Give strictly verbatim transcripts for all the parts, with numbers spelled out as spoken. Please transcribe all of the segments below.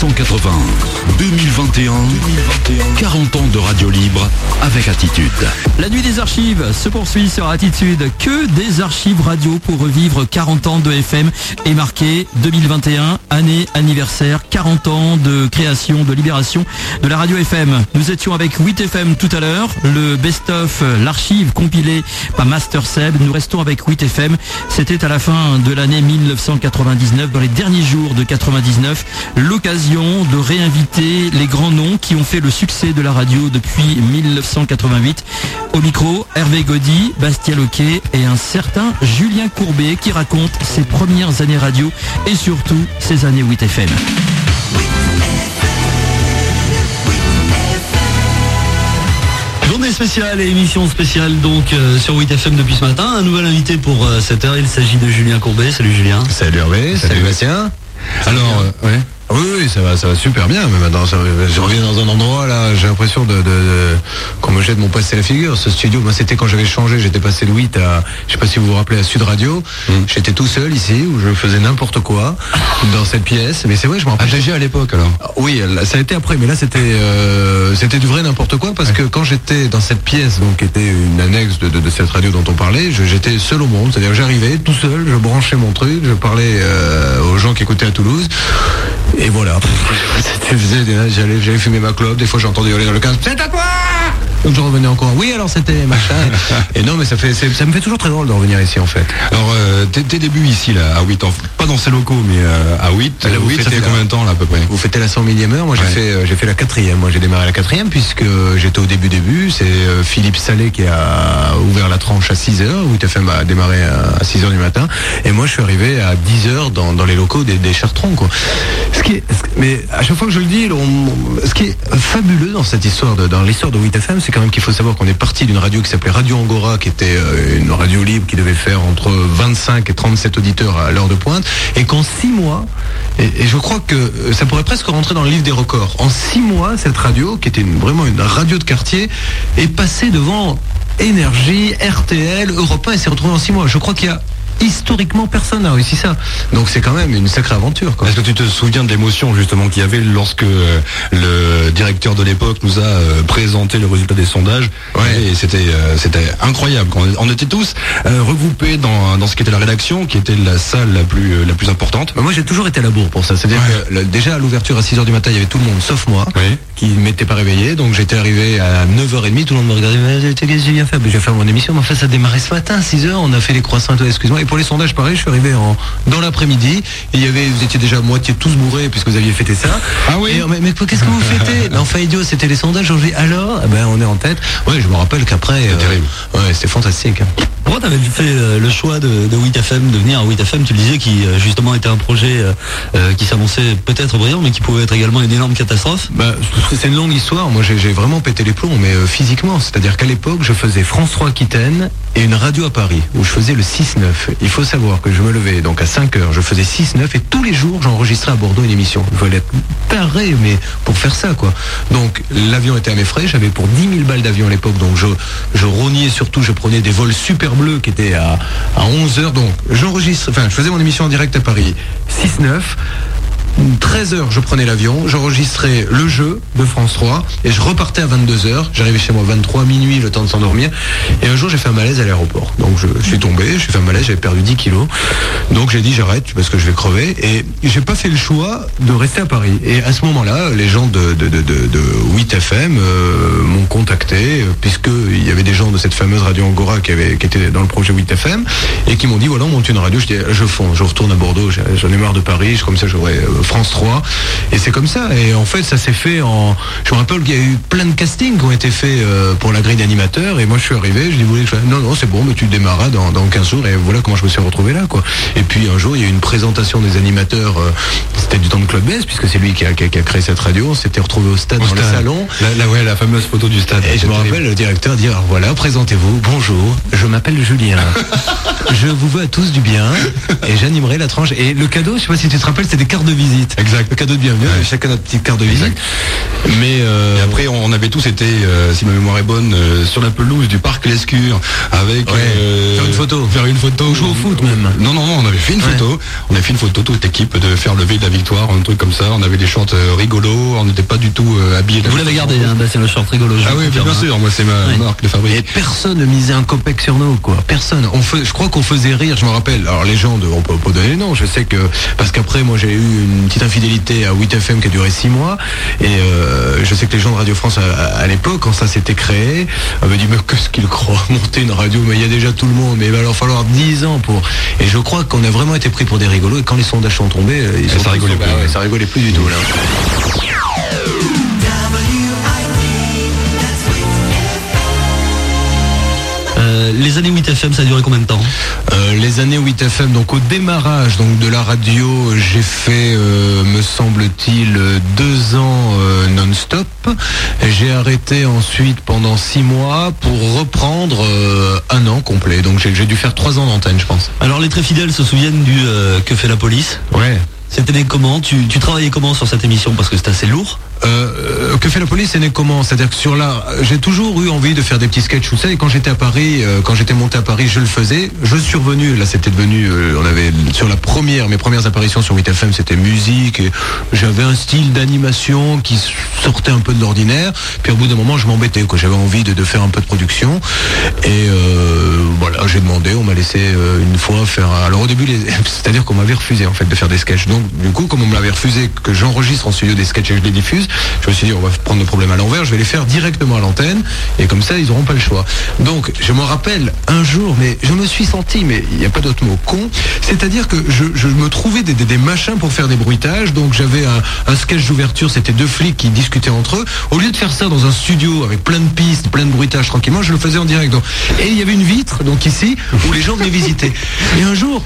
cent quatre-vingts, deux mille vingt et un, quarante ans de radio libre avec Attitude. La nuit des archives se poursuit sur Attitude. Que des archives radio pour revivre quarante ans de F M et marqué deux mille vingt et un, année anniversaire, quarante ans de création, de libération de la radio F M. Nous étions avec huit F M tout à l'heure, le best-of, l'archive compilée par Master Seb. Nous restons avec huit F M. C'était à la fin de l'année mille neuf cent quatre-vingt-dix-neuf, dans les derniers jours de quatre-vingt-dix-neuf, l'occasion de réinviter les grands noms qui ont fait le succès de la radio depuis mille neuf cent quatre-vingt-huit. Au micro, Hervé Gaudy, Bastien Loquet et un certain Julien Courbet qui raconte ses premières années radio et surtout ses années huit F M. Journée spéciale et émission spéciale donc euh, sur huit F M depuis ce matin. Un nouvel invité pour euh, cette heure, il s'agit de Julien Courbet. Salut Julien. Salut Hervé, salut, salut Bastien. Alors, euh, ouais. Oui, oui, ça va, ça va super bien. Mais maintenant, ça, je reviens dans un endroit là, j'ai l'impression de, de, de qu'on me jette mon passé à la figure. Ce studio, moi, c'était quand j'avais changé. J'étais passé de huit à, je sais pas si vous vous rappelez, à Sud Radio. Mm. J'étais tout seul ici où je faisais n'importe quoi dans cette pièce. Mais c'est vrai, je me rappelle. Ah, déjà à l'époque alors. Oui, ça a été après, mais là c'était, euh, c'était du vrai n'importe quoi parce ouais. que quand j'étais dans cette pièce, donc qui était une annexe de, de, de cette radio dont on parlait, je, j'étais seul au monde. C'est-à-dire que j'arrivais tout seul, je branchais mon truc, je parlais euh, aux gens qui écoutaient à Toulouse. Et voilà, j'allais, j'allais fumer ma clope, des fois j'entendais hurler dans le casque, c'est à toi! Donc je revenais encore, oui alors c'était machin. Et non mais ça fait, ça me fait toujours très drôle de revenir ici en fait. Alors euh, tes, tes débuts ici là, à huit ans, pas dans ces locaux mais euh, à huit, là, vous, vous fêtez combien la... de temps là à peu près? Vous fêtez la cent millième heure, moi j'ai ouais. fait euh, j'ai fait la quatrième, moi j'ai démarré la quatrième puisque j'étais au début début, c'est euh, Philippe Salé qui a ouvert la tranche à six heures, huit F M a démarré à six heures du matin, et moi je suis arrivé à dix heures dans, dans les locaux des, des Chartrons quoi. Ce qui est, mais à chaque fois que je le dis, on, ce qui est fabuleux dans cette histoire, de, dans l'histoire de huit F M, c'est quand même qu'il faut savoir qu'on est parti d'une radio qui s'appelait Radio Angora, qui était euh, une radio libre qui devait faire entre vingt-cinq et trente-sept auditeurs à l'heure de pointe, et qu'en six mois, et, et je crois que ça pourrait presque rentrer dans le livre des records, en six mois, cette radio, qui était une, vraiment une radio de quartier, est passée devant Énergie, R T L, Europe un, et s'est retrouvée en six mois. Je crois qu'il y a historiquement personne n'a réussi ça, donc c'est quand même une sacrée aventure quoi. Est-ce que tu te souviens de l'émotion justement qu'il y avait lorsque euh, le directeur de l'époque nous a euh, présenté le résultat des sondages? Ouais. Et c'était euh, c'était incroyable. On, on était tous euh, regroupés dans dans ce qui était la rédaction, qui était la salle la plus euh, la plus importante. Bah moi j'ai toujours été à la bourre pour ça, c'est-à-dire ouais. que le, déjà à l'ouverture à six heures du matin il y avait tout le monde sauf moi oui. qui ne m'était pas réveillé, donc j'étais arrivé à neuf heures trente, tout le monde me regardait, qu'est-ce que j'ai bien fait? Je vais faire mon émission, mais en fait ça a démarré ce matin à six heures, on a fait les croissants et tout, excuse-moi. Et pour les sondages, pareil, je suis arrivé en, dans l'après-midi, et il y avait, vous étiez déjà à moitié tous bourrés puisque vous aviez fêté ça. Ah oui. Et, mais, mais qu'est-ce que vous fêtez? Mais enfin idiot, c'était les sondages. Aujourd'hui, alors, eh ben on est en tête. Ouais, je me rappelle qu'après, c'est euh, terrible. Ouais, c'était fantastique. Pourquoi t'avais fait euh, le choix de, de huit F M, de venir à huit F M? Tu le disais, qui euh, justement était un projet euh, euh, qui s'annonçait peut-être brillant, mais qui pouvait être également une énorme catastrophe. Bah, c'est une longue histoire. Moi, j'ai, j'ai vraiment pété les plombs, mais euh, physiquement. C'est-à-dire qu'à l'époque, je faisais France trois Aquitaine et une radio à Paris où je faisais le six neuf. Il faut savoir que je me levais donc à cinq heures, je faisais six neuf et tous les jours j'enregistrais à Bordeaux une émission. Il fallait être taré mais pour faire ça quoi. Donc l'avion était à mes frais, j'avais pour dix mille balles d'avion à l'époque, donc je, je rognais surtout, je prenais des vols super bleus qui étaient à, à onze heures, donc j'enregistre, enfin je faisais mon émission en direct à Paris, six neuf. treize heures, je prenais l'avion, j'enregistrais le jeu de France trois et je repartais à vingt-deux heures. J'arrivais chez moi vingt-trois minuit, le temps de s'endormir. Et un jour, j'ai fait un malaise à l'aéroport. Donc, je, je suis tombé, j'ai fait un malaise, j'avais perdu dix kilos. Donc, j'ai dit, j'arrête parce que je vais crever. Et j'ai pas fait le choix de rester à Paris. Et à ce moment-là, les gens de, de, de, de, de huit F M euh, m'ont contacté, euh, puisqu'il y avait des gens de cette fameuse radio Angora qui, avait, qui étaient dans le projet huit F M et qui m'ont dit, voilà, on monte une radio. Je dis, je fonds, je retourne à Bordeaux, j'en ai marre de Paris, comme ça, j'aurais euh, France trois. Et c'est comme ça. Et en fait, ça s'est fait en... Je me rappelle qu'il y a eu plein de castings qui ont été faits euh, pour la grille d'animateur. Et moi, je suis arrivé, je dis, vous voulez que je... Non, non, c'est bon, mais tu démarras dans, dans quinze jours. Et voilà comment je me suis retrouvé là, quoi. Et puis, un jour, il y a eu une présentation des animateurs. Euh, c'était du temps de Claude Bess, puisque c'est lui qui a, qui a, qui a créé cette radio. On s'était retrouvé au stade, au dans stade. le salon. La, la, ouais, la fameuse photo du stade. Et je me rappelle, le directeur dit, alors voilà, présentez-vous. Bonjour, je m'appelle Julien. Je vous veux à tous du bien. Et j'animerai la tranche. Et le cadeau, je sais pas si tu te rappelles, c'était des cartes de visite. visite. Exact. Le cadeau de bienvenue. Ouais. Chacun notre petite carte de visite. Exact. Mais euh... et après, on avait tous été, euh, si ma mémoire est bonne, euh, sur la pelouse du parc Lescure avec ouais. euh, faire une photo, faire une photo, jouer au foot même. Non, non, non, on avait fait une ouais. photo. On avait fait une photo toute l'équipe de faire lever de la victoire, un truc comme ça. On avait des shorts euh, rigolos. On n'était pas du tout euh, habillés. Vous l'avez gardé, hein, bah, c'est le short rigolo. Ah oui, bien, bien sûr. Moi, c'est ma ouais. marque de fabrique. Et personne ne misait un copec sur nous, quoi. Personne. On fait, je crois qu'on faisait rire. Je me rappelle. Alors les gens, de, on peut pas donner non. Je sais que parce qu'après, moi, j'ai eu une petite infidélité à huit F M qui a duré six mois. Et euh, je sais que les gens de Radio France à, à l'époque, quand ça s'était créé, avaient dit mais qu'est-ce qu'ils croient monter une radio, mais il y a déjà tout le monde. Mais il va leur falloir dix ans pour. Et je crois qu'on a vraiment été pris pour des rigolos. Et quand les sondages sont tombés, ils sont ça rigolait plus. Bah, ouais, ça rigolait plus du tout là. Euh, les années huit F M, ça a duré combien de temps euh, Les années huit F M, donc au démarrage donc de la radio, j'ai fait, euh, me semble-t-il, deux ans euh, non-stop. J'ai arrêté ensuite pendant six mois pour reprendre euh, un an complet. Donc j'ai, j'ai dû faire trois ans d'antenne, je pense. Alors les très fidèles se souviennent du euh, Que fait la police ? Ouais. C'était né comment tu, tu travaillais comment sur cette émission parce que c'était assez lourd? Euh, que fait la police, c'est né comment? C'est-à-dire que sur là, j'ai toujours eu envie de faire des petits sketchs ou ça. Et quand j'étais à Paris, euh, quand j'étais monté à Paris, je le faisais. Je suis revenu. Là, c'était devenu. Euh, on avait sur la première, mes premières apparitions sur huit F M, c'était musique. Et j'avais un style d'animation qui sortait un peu de l'ordinaire. Puis au bout d'un moment, je m'embêtais. Quoi, j'avais envie de, de faire un peu de production. Et euh, voilà, j'ai demandé. On m'a laissé euh, une fois faire. Alors au début, les... c'est-à-dire qu'on m'avait refusé en fait de faire des sketchs. Donc du coup, comme on me l'avait refusé, que j'enregistre en studio des sketchs et que je les diffuse. Je me suis dit, on va prendre le problème à l'envers, je vais les faire directement à l'antenne, et comme ça, ils n'auront pas le choix. Donc, je me rappelle un jour, mais je me suis senti, mais il n'y a pas d'autre mot, con, c'est-à-dire que je, je me trouvais des, des, des machins pour faire des bruitages, donc j'avais un, un sketch d'ouverture, c'était deux flics qui discutaient entre eux. Au lieu de faire ça dans un studio avec plein de pistes, plein de bruitages tranquillement, je le faisais en direct. Donc, et il y avait une vitre, donc ici, où les gens venaient visiter. Et un jour,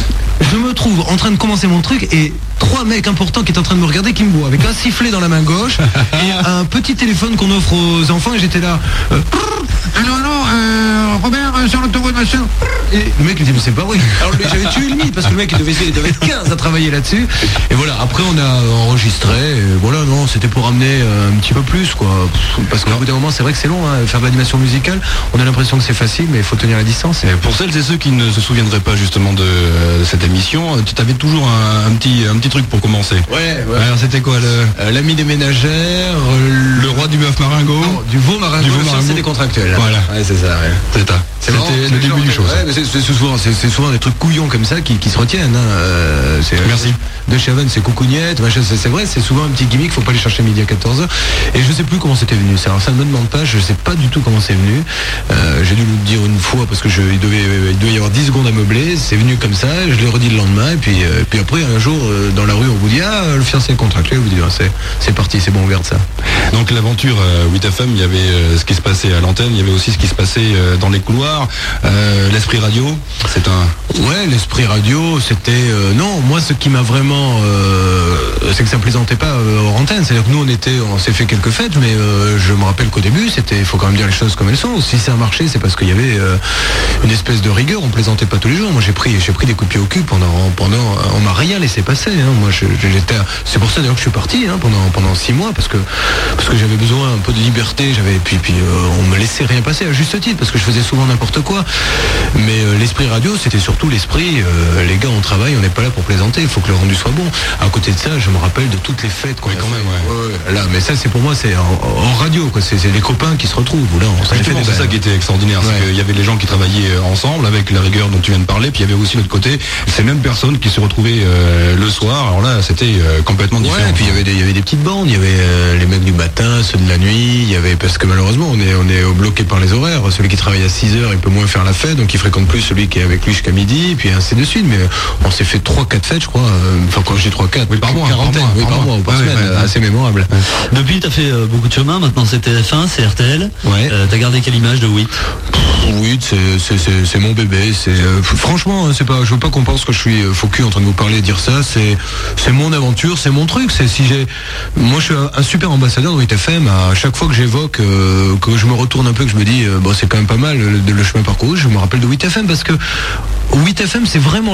je me trouve en train de commencer mon truc, et trois mecs importants qui étaient en train de me regarder, qui me voient, avec un sifflet dans la main gauche et un petit téléphone qu'on offre aux enfants, et j'étais là. Euh, alors non, euh, Robert, euh, sur l'autoroute, machin. Et le mec il dit mais c'est pas vrai. Alors j'avais tué le mythe parce que le mec il devait, il devait être quinze à travailler là-dessus. Et voilà, après on a enregistré. Et voilà, non, c'était pour amener euh, un petit peu plus quoi. Parce qu'au bout d'un moment c'est vrai que c'est long, hein, faire de l'animation musicale. On a l'impression que c'est facile, mais il faut tenir la distance. Et pour celles et ceux qui ne se souviendraient pas justement de, de cette émission, tu avais toujours un, un petit un petit truc pour commencer. Ouais. ouais. Alors c'était quoi le euh, l'ami des ménagères, euh, le roi du bœuf maringot, non, du veau maringot, du veau maringot. C'est des contractuels. Voilà. Ouais, c'est ça. Ouais. C'est ça. C'était le début du show. Ouais, c'est, c'est, souvent, c'est, c'est souvent des trucs couillons comme ça qui, qui se retiennent. Hein. Euh, c'est, Merci. De Chavannes, c'est coucougnette. C'est, c'est vrai, c'est souvent un petit gimmick. Faut pas aller chercher midi à quatorze heures. Et je sais plus comment c'était venu. Ça, alors ça ne me demande pas. Je sais pas du tout comment c'est venu. Euh, j'ai dû le dire une fois parce que je, il devait, il devait y avoir dix secondes à meubler. C'est venu comme ça. Je l'ai redit le lendemain. Et puis, euh, puis après, un jour, euh, dans la rue, on vous dit ah le fiancé est contractuel. Vous dites ah, c'est, c'est parti, c'est bon, on garde ça. Donc l'aventure euh, huit F M, il y avait euh, ce qui se passait à l'antenne, il y avait aussi ce qui se passait euh, dans les couloirs. Euh, l'esprit radio, c'est un. Ouais, l'esprit radio, c'était euh, non. Moi, ce qui m'a vraiment, euh, c'est que ça plaisantait pas euh, hors antenne. C'est-à-dire que nous, on était, on s'est fait quelques fêtes, mais euh, je me rappelle qu'au début, c'était, il faut quand même dire les choses comme elles sont. Si ça a marché, c'est parce qu'il y avait euh, une espèce de rigueur. On plaisantait pas tous les jours. Moi, j'ai pris, j'ai pris des coups de pied au cul pendant, pendant, on m'a rien laissé passer. Hein. Moi, je, j'étais, c'est pour ça d'ailleurs que je suis parti hein, pendant, pendant six mois parce que, parce que j'avais besoin un peu de liberté. J'avais, puis, puis, euh, on me laissait rien passer à juste titre parce que je faisais souvent n'importe quoi. Mais euh, l'esprit radio, c'était surtout l'esprit, euh, les gars, on travaille, on n'est pas là pour plaisanter, il faut que le rendu soit bon. À côté de ça, je me rappelle de toutes les fêtes qu'on oui, a quand fait. même, ouais. Ouais, ouais. Là, mais ça, c'est pour moi, c'est en, en radio, quoi. C'est, c'est les copains qui se retrouvent. Là, on s'en fait des c'est ça qui était extraordinaire, ouais. C'est qu'il y avait les gens qui travaillaient ensemble avec la rigueur dont tu viens de parler, puis il y avait aussi l'autre côté, ces mêmes personnes qui se retrouvaient euh, le soir. Alors là, c'était euh, complètement différent. Ouais, et puis il y avait des, il y avait des petites bandes, il y avait euh, les mecs du matin, ceux de la nuit, il y avait parce que malheureusement, on est, on est bloqué par les horaires. Celui qui travaille à six heures, il peut moins faire la fête, donc il fréquente plus celui qui est avec lui jusqu'à midi, puis ainsi de suite. Mais on s'est fait trois quatre fêtes, je crois. Enfin, quand je dis trois quatre, oui, par mois, quarantaine, par mois, oui, par mois, ou par semaine, ouais, ouais, assez mémorable. Ouais. Depuis, t'as fait euh, beaucoup de chemin. Maintenant, c'est T F un, c'est R T L. Ouais. Euh, t'as gardé quelle image de huit? Oui, c'est, c'est, c'est, c'est mon bébé. C'est euh, franchement, c'est pas. Je veux pas qu'on pense que je suis faux cul en train de vous parler et dire ça. C'est, c'est mon aventure, c'est mon truc. C'est si j'ai, moi, je suis un, un super ambassadeur de huit F M. À chaque fois que j'évoque, euh, que je me retourne un peu, que je me dis, euh, bon, c'est quand même pas mal le, le chemin parcouru. Je me rappelle de huit F M parce que huit F M, c'est vraiment là où la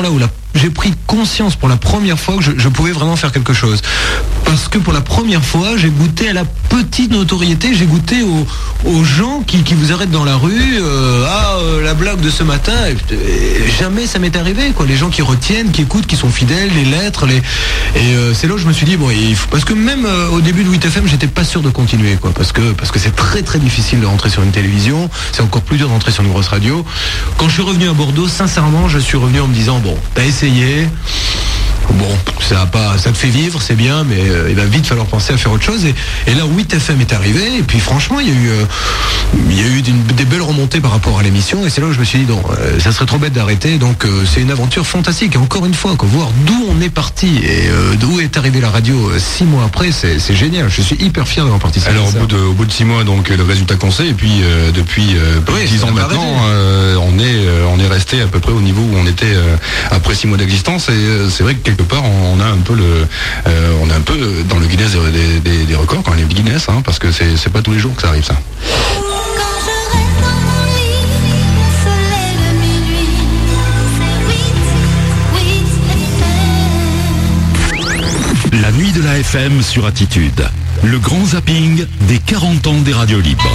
j'ai pris conscience pour la première fois que je, je pouvais vraiment faire quelque chose. Parce que pour la première fois, j'ai goûté à la petite notoriété, j'ai goûté aux, aux gens qui, qui vous arrêtent dans la rue. Euh, ah, euh, la blague de ce matin, et, et jamais ça m'est arrivé, quoi. Les gens qui retiennent, qui écoutent, qui sont fidèles, les lettres, les. Et euh, c'est là où je me suis dit bon, il faut... parce que même euh, au début de huit F M, j'étais pas sûr de continuer, quoi, parce que parce que c'est très très difficile de rentrer sur une télévision, c'est encore plus dur de rentrer sur une grosse radio. Quand je suis revenu à Bordeaux, sincèrement, je suis revenu en me disant bon, t'as essayé. Bon, ça a pas, ça te fait vivre, c'est bien, mais euh, il va vite falloir penser à faire autre chose. Et, et là, huit F M est arrivé, et puis franchement, il y a eu, euh, il y a eu une, des belles remontées par rapport à l'émission, et c'est là où je me suis dit non, euh, ça serait trop bête d'arrêter. Donc euh, c'est une aventure fantastique. Et encore une fois, quoi, voir d'où on est parti et euh, d'où est arrivée la radio euh, six mois après, c'est, c'est génial. Je suis hyper fier d'avoir participé. Alors à au ça. bout de, au bout de six mois, donc le résultat qu'on sait, et puis euh, depuis euh, Oui, dix ans maintenant, euh, on est, euh, on est resté à peu près au niveau où on était euh, après six mois d'existence. Et euh, c'est vrai que quelque part, on, on a un peu le, euh, on est un peu dans le Guinness des, des, des records, quand on est Guinness, hein, parce que c'est, c'est pas tous les jours que ça arrive, ça. La nuit de la F M sur Attitude. Le grand zapping des quarante ans des radios libres.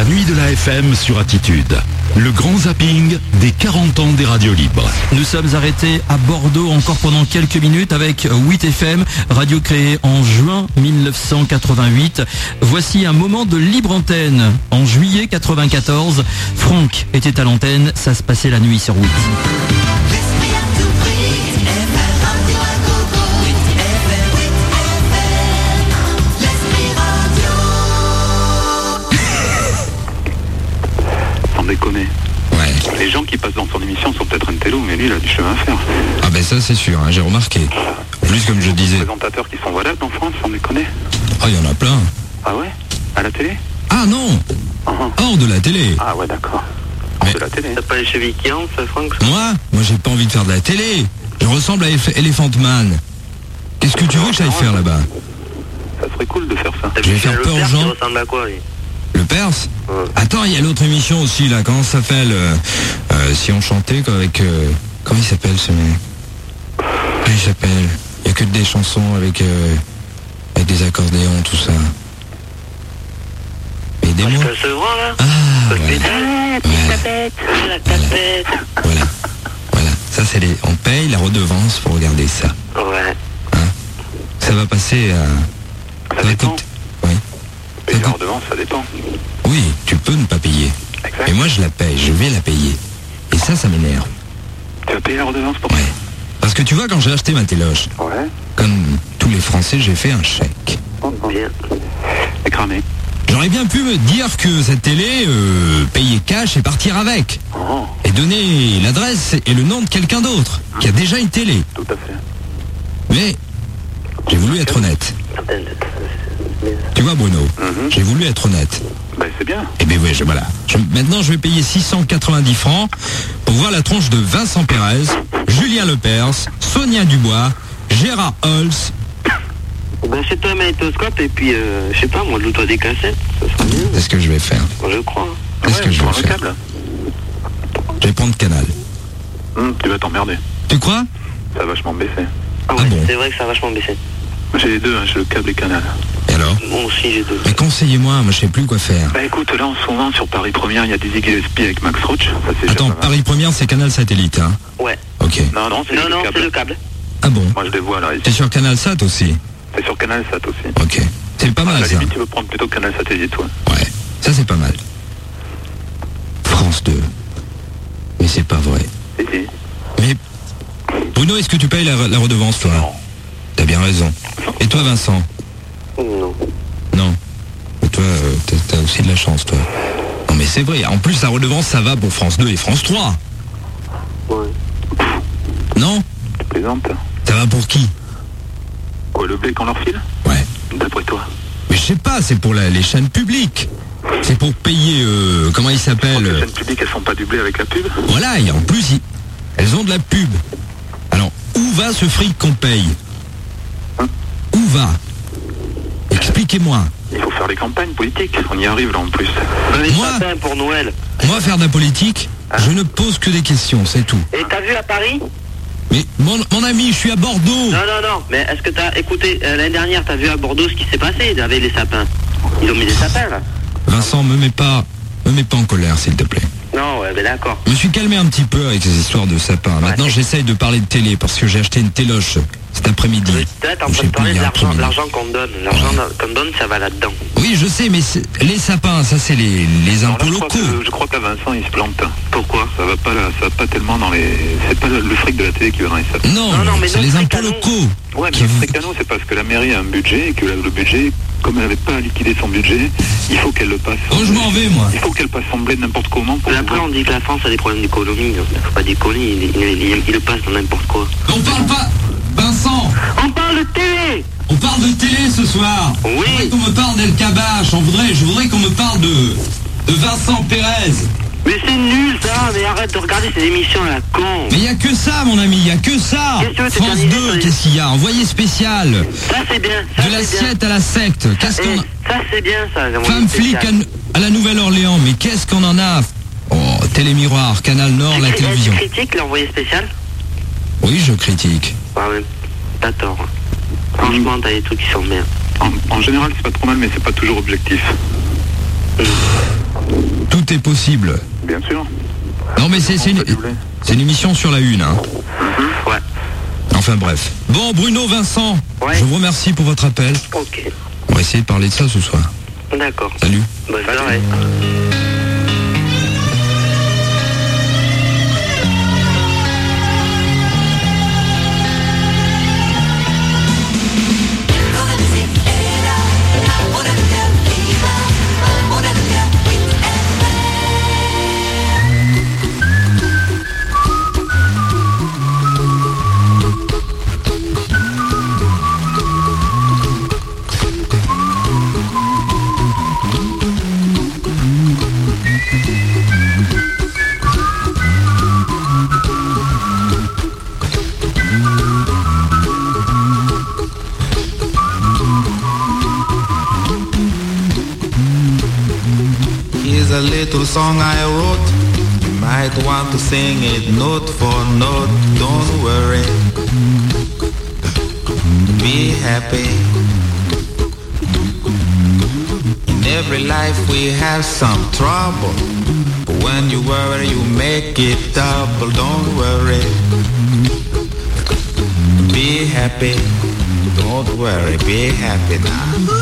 nuit de la F M sur Attitude. Le grand zapping des quarante ans des radios libres. Nous sommes arrêtés à Bordeaux encore pendant quelques minutes avec huit F M, radio créée en juin mille neuf cent quatre-vingt-huit. Voici un moment de libre antenne. En juillet quatre-vingt-quatorze, Franck était à l'antenne, ça se passait la nuit sur huit. Déconner. Ouais. Les gens qui passent dans son émission sont peut-être un télo, mais lui il a du chemin à faire. Ah ben ça c'est sûr, hein, j'ai remarqué. En plus comme je disais. Des présentateurs qui sont valables en France, sans déconner. Ah il y en a plein. Ah ouais? À la télé? Ah non. uh-huh. Hors de la télé. Ah ouais d'accord. Hors mais... de la télé. T'as pas les chevilles qui hantent, ça, Franck? Moi Moi j'ai pas envie de faire de la télé. Je ressemble à Elef- Elephant Man. Qu'est-ce que tu veux que j'aille faire là-bas? Ça serait cool de faire ça. Je vais faire peur aux gens. Ressemble à quoi, lui? Le Perse ouais. Attends, il y a l'autre émission aussi là, comment ça s'appelle euh, euh, Si on chantait quoi, avec... Euh, comment il s'appelle ce mec? Comment il s'appelle? Il y a que des chansons avec, euh, avec des accordéons, tout ça. Aidez-moi. Parce que ce grand là. Ah, voilà. Ah, Voilà. tapette, la tapette. Voilà. Voilà. Ça c'est les... On paye la redevance pour regarder ça. Ouais. Hein? Ça va passer à... Ça va dépend. coûter- Oui. Payer Ça la coûte- redevance, ça dépend. Oui, tu peux ne pas payer. Exact. Et moi je la paye, je vais la payer. Et ça, ça m'énerve. Tu vas payer la redevance pour Ouais. Parce que tu vois, quand j'ai acheté ma téloche, Ouais. comme tous les Français, j'ai fait un chèque. Bien. C'est cramé. J'aurais bien pu me dire que cette télé, euh, payer cash et partir avec. Oh, Et donner l'adresse et le nom de quelqu'un d'autre, qui a déjà une télé. tout à fait. Mais j'ai voulu être honnête. Tu vois Bruno, Mhm. j'ai voulu être honnête. Ben c'est bien. Et bien oui, je, voilà. Je- maintenant je vais payer six cent quatre-vingt-dix francs pour voir la tronche de Vincent Pérez, Julien Lepers, Sonia Dubois, Gérard Holz. Ben c'est toi un magnétoscope et puis, euh, je sais pas, moi, loue-toi des cassettes. Ça serait bien. C'est ce que je vais faire. Je crois. Qu'est-ce que je vais prends le faire? câble. Je vais prendre Canal. Hum, tu vas t'emmerder. Tu crois? Ça a vachement baissé. Ah ouais, Ah bon? c'est vrai que ça a vachement baissé. J'ai les deux, hein, j'ai le câble et canal. Et alors? Moi aussi, j'ai deux. Mais conseillez-moi, moi je sais plus quoi faire. Bah écoute, là en ce moment sur Paris Première, il y a Dizzy Gillespie avec Max Roach. Ça, c'est Attends, déjà pas mal. Paris Première c'est Canal Satellite, hein? Ouais. Ok. Non, non, c'est Non, le non, câble. c'est le câble. Ah bon? Moi je les vois là. T'es sur Canal Sat aussi? C'est sur Canal Sat aussi. Ok. C'est pas À mal la ça. limite, tu veux prendre plutôt Canal Satellite, toi. Ouais, ça c'est pas mal. France deux. Mais c'est pas vrai. Si, si. Mais Bruno, est-ce que tu payes la, la redevance toi? Non. T'as bien raison. Et toi Vincent? Non. Non. Et toi, euh, t'as, t'as aussi de la chance toi. Non mais c'est vrai, en plus la redevance ça va pour France deux et France trois. Ouais. Non? Tu plaisantes? Ça va pour qui? Quoi, le blé qu'on leur file? Ouais. D'après toi? Mais je sais pas, c'est pour la- les chaînes publiques. C'est pour payer, euh, comment il Je crois s'appelle que les euh, chaînes publiques, elles font pas du blé avec la pub? Voilà, et en plus, ils- elles ont de la pub. Alors, où va ce fric qu'on paye? Hein? Où va? Expliquez-moi. Il faut faire les campagnes politiques. On y arrive là en plus. Ben, les Moi sapins pour Noël. Moi, faire de la politique, je ne pose que des questions, c'est tout. Et t'as vu à Paris? Mais mon, mon ami, je suis à Bordeaux. Non, non, non. Mais est-ce que t'as écouté, euh, l'année dernière, t'as vu à Bordeaux ce qui s'est passé avec les sapins? Ils ont mis des sapins, là. Vincent, me mets pas, me mets pas en colère, s'il te plaît. Non, ouais, mais d'accord. Je me suis calmé un petit peu avec ces histoires de sapins. Maintenant, j'essaye de parler de télé parce que j'ai acheté une téloche cet après-midi. Là, t'es en Ou je train sais de parler plus, de hier l'argent, après-midi. l'argent qu'on donne. L'argent qu'on donne, ça va là-dedans. Oui, je sais, mais c'est- les sapins, ça c'est les, les Alors impôts là, je, crois locaux. que, je crois que là, Vincent, il se plante. Pourquoi? Ça va pas là, ça va pas tellement dans les. C'est pas le, le fric de la télé qui va dans les sapins. Non, Non, non, mais c'est notre les impôts fric à nous. locaux. Ouais, mais qui le vous- fric à nous, c'est parce que la mairie a un budget et que le, le budget, comme elle n'avait pas à liquider son budget, il faut qu'elle le passe. Oh, je m'en vais, moi. Il faut qu'elle passe son blé n'importe comment pour Mais après, pouvoir- on dit que la France a des problèmes d'économie. Il faut pas d'économie, il, il, il- il le passe dans n'importe quoi. On parle pas, Vincent. On parle de télé! On parle de télé ce soir. Oui. Je voudrais qu'on me parle d'El Kabash. On voudrait, je voudrais qu'on me parle de, de Vincent Pérez. Mais c'est nul ça, mais arrête de regarder ces émissions à la con. Mais il y a que ça, mon ami, il y a que ça. Qu'est-ce que tu veux, t'es France terminé sur deux, les- qu'est-ce qu'il y a? Envoyé spécial. Ça c'est bien, ça De c'est bien. l'assiette à la secte. Qu'est-ce Eh, qu'on a? ça c'est bien ça. j'ai envoyé Femme flic spécial. à, à la Nouvelle-Orléans. Mais qu'est-ce qu'on en a? Oh, Télémiroir, Canal Nord, la Tu cri- télévision. Tu critiques l'envoyé spécial? Oui, je critique. Ouais, mais t'as tort. Franchement, t'as des trucs qui sont bien. En, en général, c'est pas trop mal, mais c'est pas toujours objectif. Tout est possible. Bien sûr. Non mais c'est c'est une, c'est une émission sur la une. Hein. Mmh, ouais. Enfin bref. Bon, Bruno, Vincent, ouais. je vous remercie pour votre appel. Ok. On va essayer de parler de ça ce soir. D'accord. Salut. Bonne soirée. A little song I wrote, you might want to sing it note for note. Don't worry, be happy. In every life we have some trouble, but when you worry you make it double. Don't worry, be happy. Don't worry, be happy now.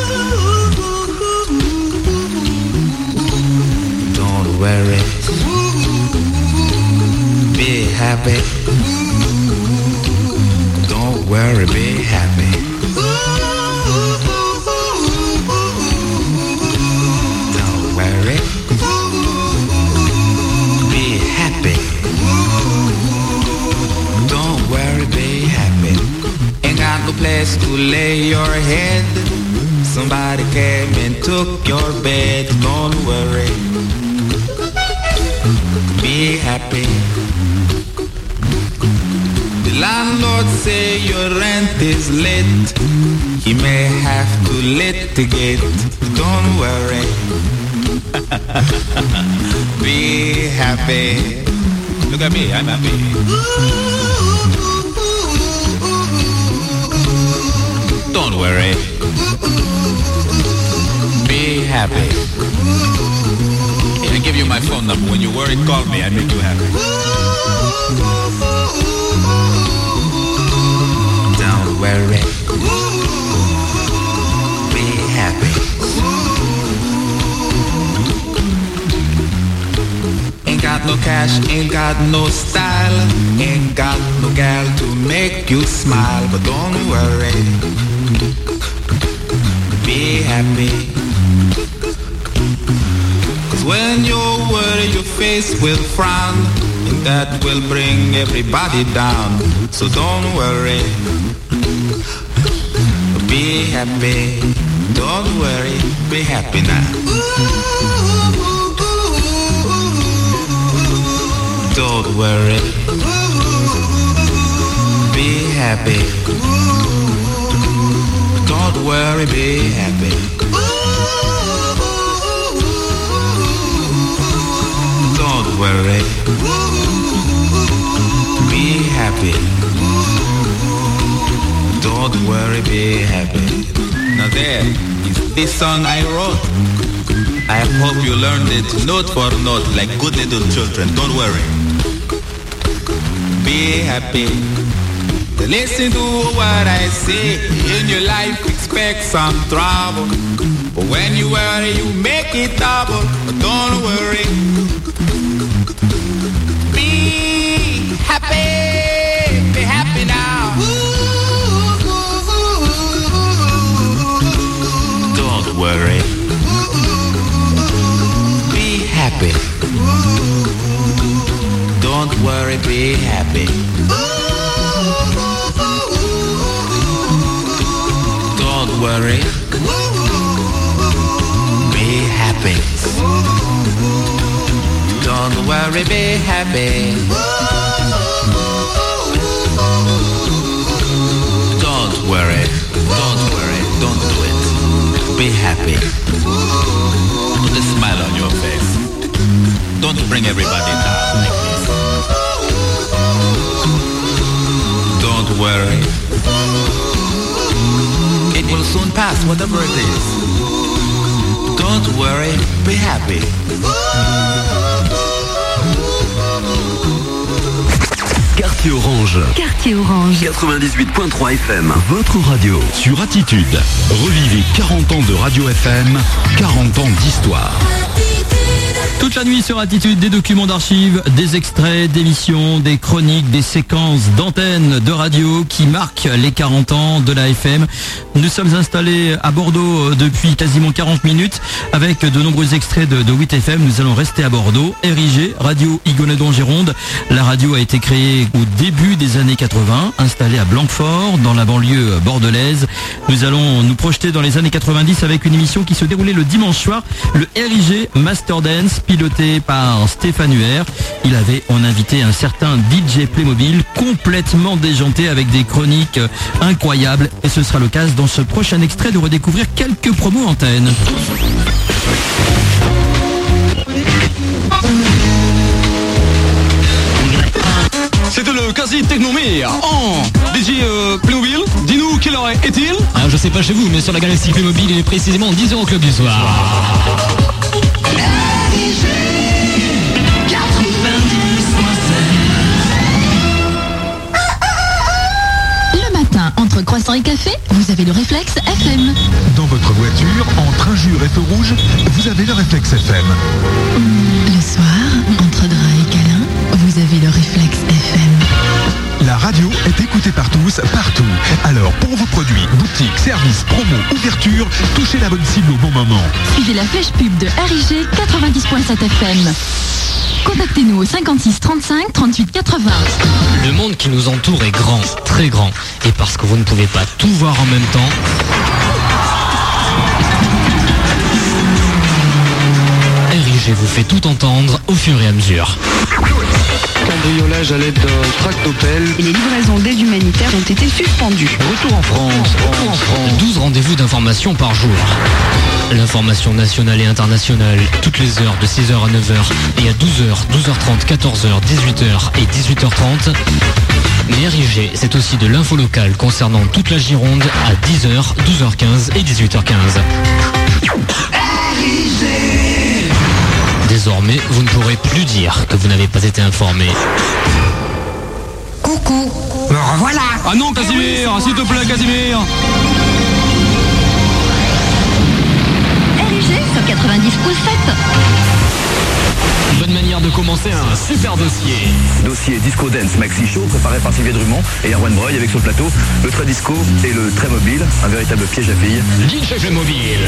Don't worry, be happy. Don't worry, be happy. Don't worry, be happy. Don't worry, be happy. Ain't got no place to lay your head. Somebody came and took your bed. Don't worry, be happy. The landlord say your rent is late. He may have to litigate. Don't worry, be happy. Look at me, I'm happy. Don't worry, be happy. I give you my phone number. When you're worried, call me. I make you happy. Don't worry, be happy. Ain't got no cash, ain't got no style, ain't got no gal to make you smile. But don't worry, be happy. When you're worried, your face will frown, and that will bring everybody down. So don't worry, be happy. Don't worry, be happy now. Don't worry, be happy. Don't worry, be happy. Don't worry, be happy. Don't worry, be happy. Now there is this song I wrote. I hope you learned it note for note like good little children. Don't worry, be happy. Listen to what I say. In your life expect some trouble, but when you worry you make it double. But don't worry, be happy, be happy now. Don't worry, be happy. Don't worry, be happy. Don't worry, be happy. Don't worry, be happy. Don't worry, don't worry, don't do it. Be happy. Put a smile on your face. Don't bring everybody down like this. Don't worry, it will soon pass, whatever it is. Don't worry, be happy. Quartier Orange. Quartier Orange. quatre-vingt-dix-huit virgule trois F M. Votre radio. Sur Attitude. Revivez quarante ans de radio F M. quarante ans d'histoire. Toute la nuit sur Attitude, des documents d'archives, des extraits d'émissions, des chroniques, des séquences d'antennes de radio qui marquent les quarante ans de la F M. Nous sommes installés à Bordeaux depuis quasiment quarante minutes avec de nombreux extraits de, de huit F M. Nous allons rester à Bordeaux. R I G, Radio Ygonodon-Gironde. La radio a été créée au début des années quatre-vingts, installée à Blanquefort, dans la banlieue bordelaise. Nous allons nous projeter dans les années quatre-vingt-dix avec une émission qui se déroulait le dimanche soir, le R I G Master Dance, piloté par Stéphane Huer. Il avait en invité un certain D J Playmobil, complètement déjanté avec des chroniques incroyables. Et ce sera l'occasion dans ce prochain extrait de redécouvrir quelques promos antennes. C'était le quasi Technomir en D J euh, Playmobil. Dis-nous quelle heure est-il? Ah, je sais pas chez vous, mais sur la galaxie Playmobil, il est précisément dix heures au club du soir. Le matin, entre croissant et café, vous avez le réflexe F M. Dans votre voiture, entre injure et feu rouge, vous avez le réflexe F M. Le soir, entre drap et câlin, vous avez le réflexe F M. La radio est écoutée par tous, partout. Alors, pour vos produits, boutiques, services, promos, ouverture, touchez la bonne cible au bon moment. Suivez la flèche pub de R I G quatre-vingt-dix virgule sept F M. Contactez-nous au cinquante-six trente-cinq trente-huit quatre-vingts. Le monde qui nous entoure est grand, très grand. Et parce que vous ne pouvez pas tout voir en même temps, R I G vous fait tout entendre au fur et à mesure. Cambriolage à l'aide d'un tractopelle. Et les livraisons d'aide humanitaire ont été suspendues. Retour en France. Retour en France. douze rendez-vous d'information par jour. L'information nationale et internationale, toutes les heures de six heures à neuf heures et à douze heures, douze heures trente, quatorze heures, dix-huit heures et dix-huit heures trente. Mais R I G, c'est aussi de l'info locale concernant toute la Gironde à dix heures, douze heures quinze et dix-huit heures quinze. R I G. Désormais, vous ne pourrez plus dire que vous n'avez pas été informé. Coucou, me revoilà. Ah non, Casimir, s'il te plaît, Casimir. R I G sur quatre-vingt-dix virgule sept. Bonne manière de commencer un super dossier. Dossier Disco Dance Maxi Show préparé par Sylvia Drummond et Erwan Breuil avec sur le plateau le très disco et le très mobile, un véritable piège à filles. D J Playmobil.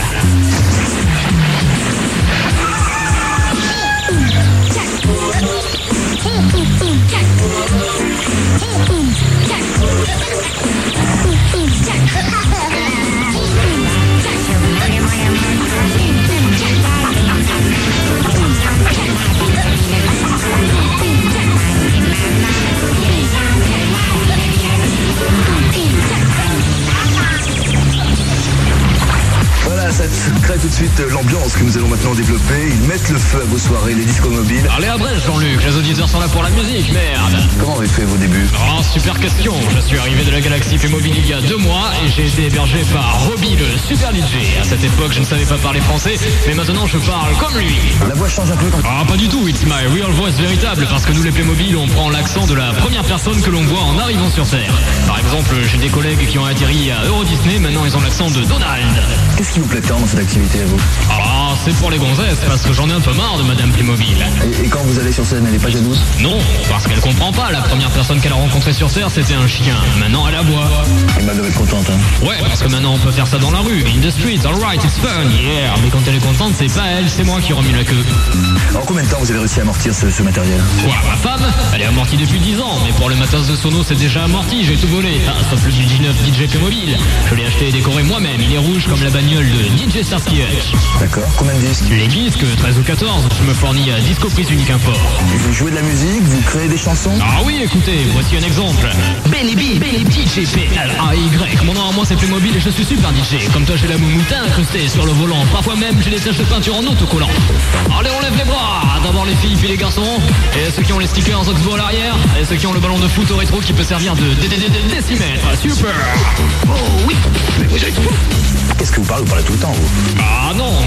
Voilà, ça crée tout de suite l'ambiance que nous allons maintenant développer. Ils mettent le feu à vos soirées, les discos mobiles. Allez à Brest, Jean-Luc, les auditeurs sont là pour la musique, merde. Comment avez fait vos débuts? Oh, super question. Je suis arrivé de la galaxie Playmobil il y a deux mois et j'ai été hébergé par Robbie, le super D J. À cette époque, je ne savais pas parler français, mais maintenant je parle comme lui. La voix change un peu quand... Ah, pas du tout, it's my real voice véritable, parce que nous les Playmobil, on prend l'accent de la première personne que l'on voit en arrivant sur Terre. Par exemple, j'ai des collègues qui ont atterri à Euro Disney, maintenant ils ont l'accent de Donald. Qu'est-ce qui vous plaît tant dans cette activité à vous? Ah, c'est pour les gonzesses, parce que j'en ai un peu marre de Madame Playmobil. Et, et quand vous allez sur scène, elle est pas jalouse? Non, parce qu'elle comprend pas. La première personne qu'elle a rencontrée sur Terre, c'était un chien. Maintenant, elle aboie. Elle m'a devait être contente, hein. Ouais, parce que maintenant, on peut faire ça dans la rue. In the street, alright, it's fun, yeah. Mais quand elle est contente, c'est pas elle, c'est moi qui remue la queue. En combien de temps vous avez réussi à amortir ce, ce matériel? Quoi, ma femme? Elle est amortie depuis dix ans, mais pour le matos de Sono, c'est déjà amorti, j'ai tout volé. Ah, sauf le D J neuf D J Playmobil. Je l'ai acheté et décoré moi-même. Il est rouge comme la bagnole de D J Starsky Hutch. D'accord, combien de disques? Les disques, treize ou quatorze. Je me fournis à disco prise unique import. Vous jouez de la musique, vous créez des chansons? Ah oui, écoutez, voici un exemple. Benny B, Benny D J P L A Y. Mon nom à moi c'est Playmobil et je suis super D J. Comme toi j'ai la moumoute incrustée sur le volant. Parfois même j'ai des taches de peinture en autocollant. Allez, on lève les bras. D'abord les filles puis les garçons. Et ceux qui ont les stickers en Oxbow à l'arrière. Et ceux qui ont le ballon de foot au rétro qui peut servir de décimètre. Super. Oh oui, mais vous êtes fou. Qu'est-ce que vous parlez? Vous parlez tout le temps, vous? Ah non, des fois je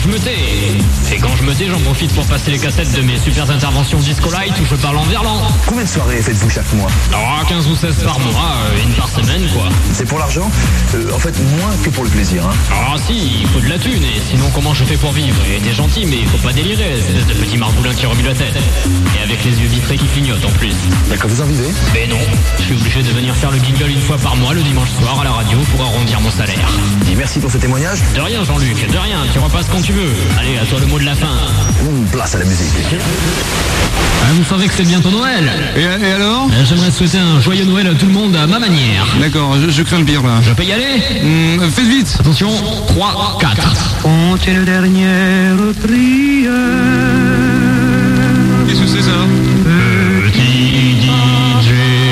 je me tais. Et quand je me tais, j'en profite pour passer les cassettes de mes super interventions Disco Light où je parle en verlan. Combien de soirées faites-vous chaque mois? Alors quinze ou seize par mois, euh, une par semaine quoi. C'est pour l'argent? euh, En fait, moins que pour le plaisir. Hein. Ah si, il faut de la thune, et sinon comment je fais pour vivre? Et t'es gentil, mais il faut pas délirer, espèce de petit margoulin qui remue la tête. Et avec les yeux vitrés qui clignotent en plus. D'accord, vous en vivez? Mais non, je suis obligé de venir faire le guignol une fois par mois le dimanche soir à la radio pour arrondir mon salaire. Et merci pour ce témoignage. De rien Jean-Luc, de rien, tu repasses quand tu veux. Allez, à toi le mot de la fin. Mmh, place à la musique. Ah, vous savez que c'est bientôt Noël. Et, et alors euh, J'aimerais souhaiter un joyeux Noël à tout le monde à ma manière. D'accord, je, je crains le pire là. Je peux y aller? mmh, Faites vite. Attention, trois, quatre. On est le dernier prière. Qu'est-ce que c'est ça? Petit D J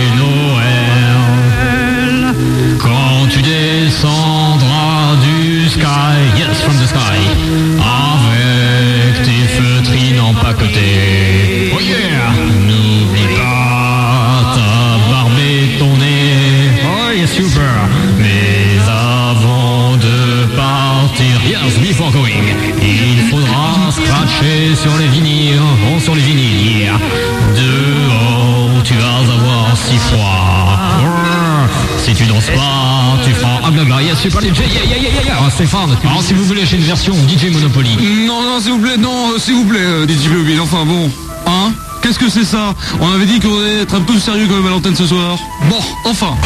Noël, quand tu descendras du sky, yes, from the sky, avec tes feutrines empaquetées. Oh yeah! N'oublie pas ta barbe et ton nez. Oh yeah, super! Mais avant de partir, yes, before going, il faudra scratcher sur les vinyles, bon, sur les vinyles, yeah. Dehors, tu vas avoir si froid. Si tu danses pas, tu feras un blabla. Yes, super D J, yeah, yeah, yeah, yeah, yeah. Stéphane, alors si vous voulez, j'ai une version D J Monopoly. Non, non, s'il vous plaît, non, euh, s'il vous plaît, euh, D J Mobile, enfin bon. Hein? Qu'est-ce que c'est ça? On avait dit qu'on allait être un peu sérieux quand même à l'antenne ce soir. Bon, enfin.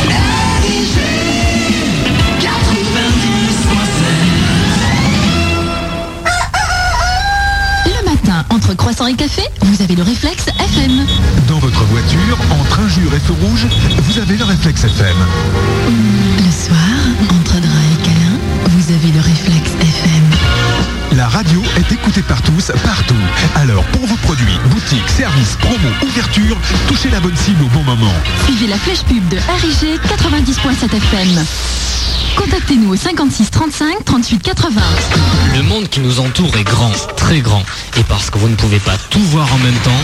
Le matin, entre croissant et café, vous avez le réflexe F M. Dans votre voiture, entre injure et feu rouge, vous avez le réflexe F M. Le soir, entre drap et câlin, vous avez le réflexe F M. La radio est écoutée par tous, partout. Alors, pour vos produits, boutiques, services, promos, ouverture, touchez la bonne cible au bon moment. Suivez la flèche pub de R I G quatre-vingt-dix point sept F M. Contactez-nous au cinquante-six trente-cinq trente-huit quatre-vingts. Le monde qui nous entoure est grand, très grand. Et parce que vous ne pouvez pas tout voir en même temps,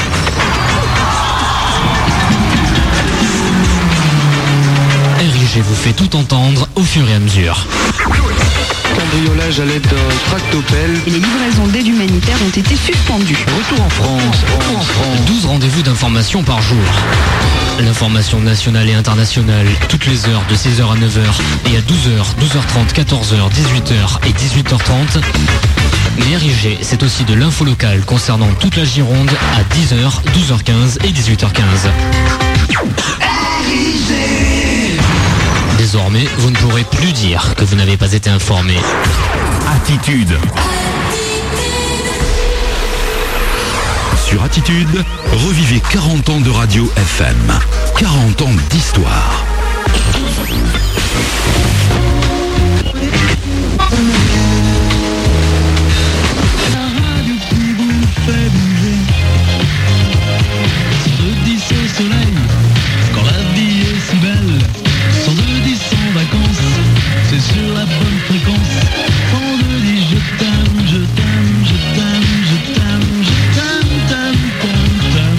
R I G vous fait tout entendre au fur et à mesure. Cambriolage à l'aide d'un tractopelle. Et les livraisons d'aide humanitaire ont été suspendues. Retour en France. Retour en France. douze rendez-vous d'information par jour. L'information nationale et internationale, toutes les heures de six heures à neuf heures et à douze heures, douze heures trente, quatorze heures, dix-huit heures et dix-huit heures trente. Mais R I G, c'est aussi de l'info locale concernant toute la Gironde à dix heures, douze heures quinze et dix-huit heures quinze. R I G. Désormais, vous ne pourrez plus dire que vous n'avez pas été informé. Attitude. Sur Attitude, revivez quarante ans de radio F M. quarante ans d'histoire. Sur la bonne fréquence, quand je dis je t'aime, je t'aime, je t'aime, je t'aime, je t'aime, t'aime, t'aime,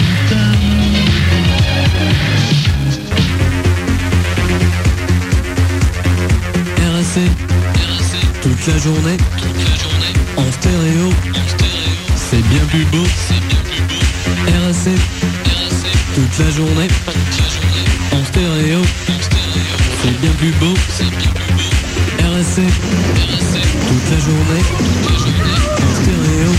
t'aime, t'aime. R S C, toute la journée, toute la journée, en stéréo, en stéréo, c'est bien plus beau, c'est bien plus beau. R S C, toute la journée, toute la journée, en stéréo, en stéréo, c'est bien plus beau, c'est bien plus beau. R S C, toute la journée, toute la journée, en stéréo.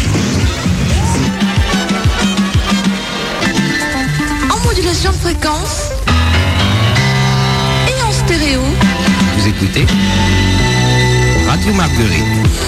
En modulation de fréquence et en stéréo. Vous écoutez Radio Marguerite.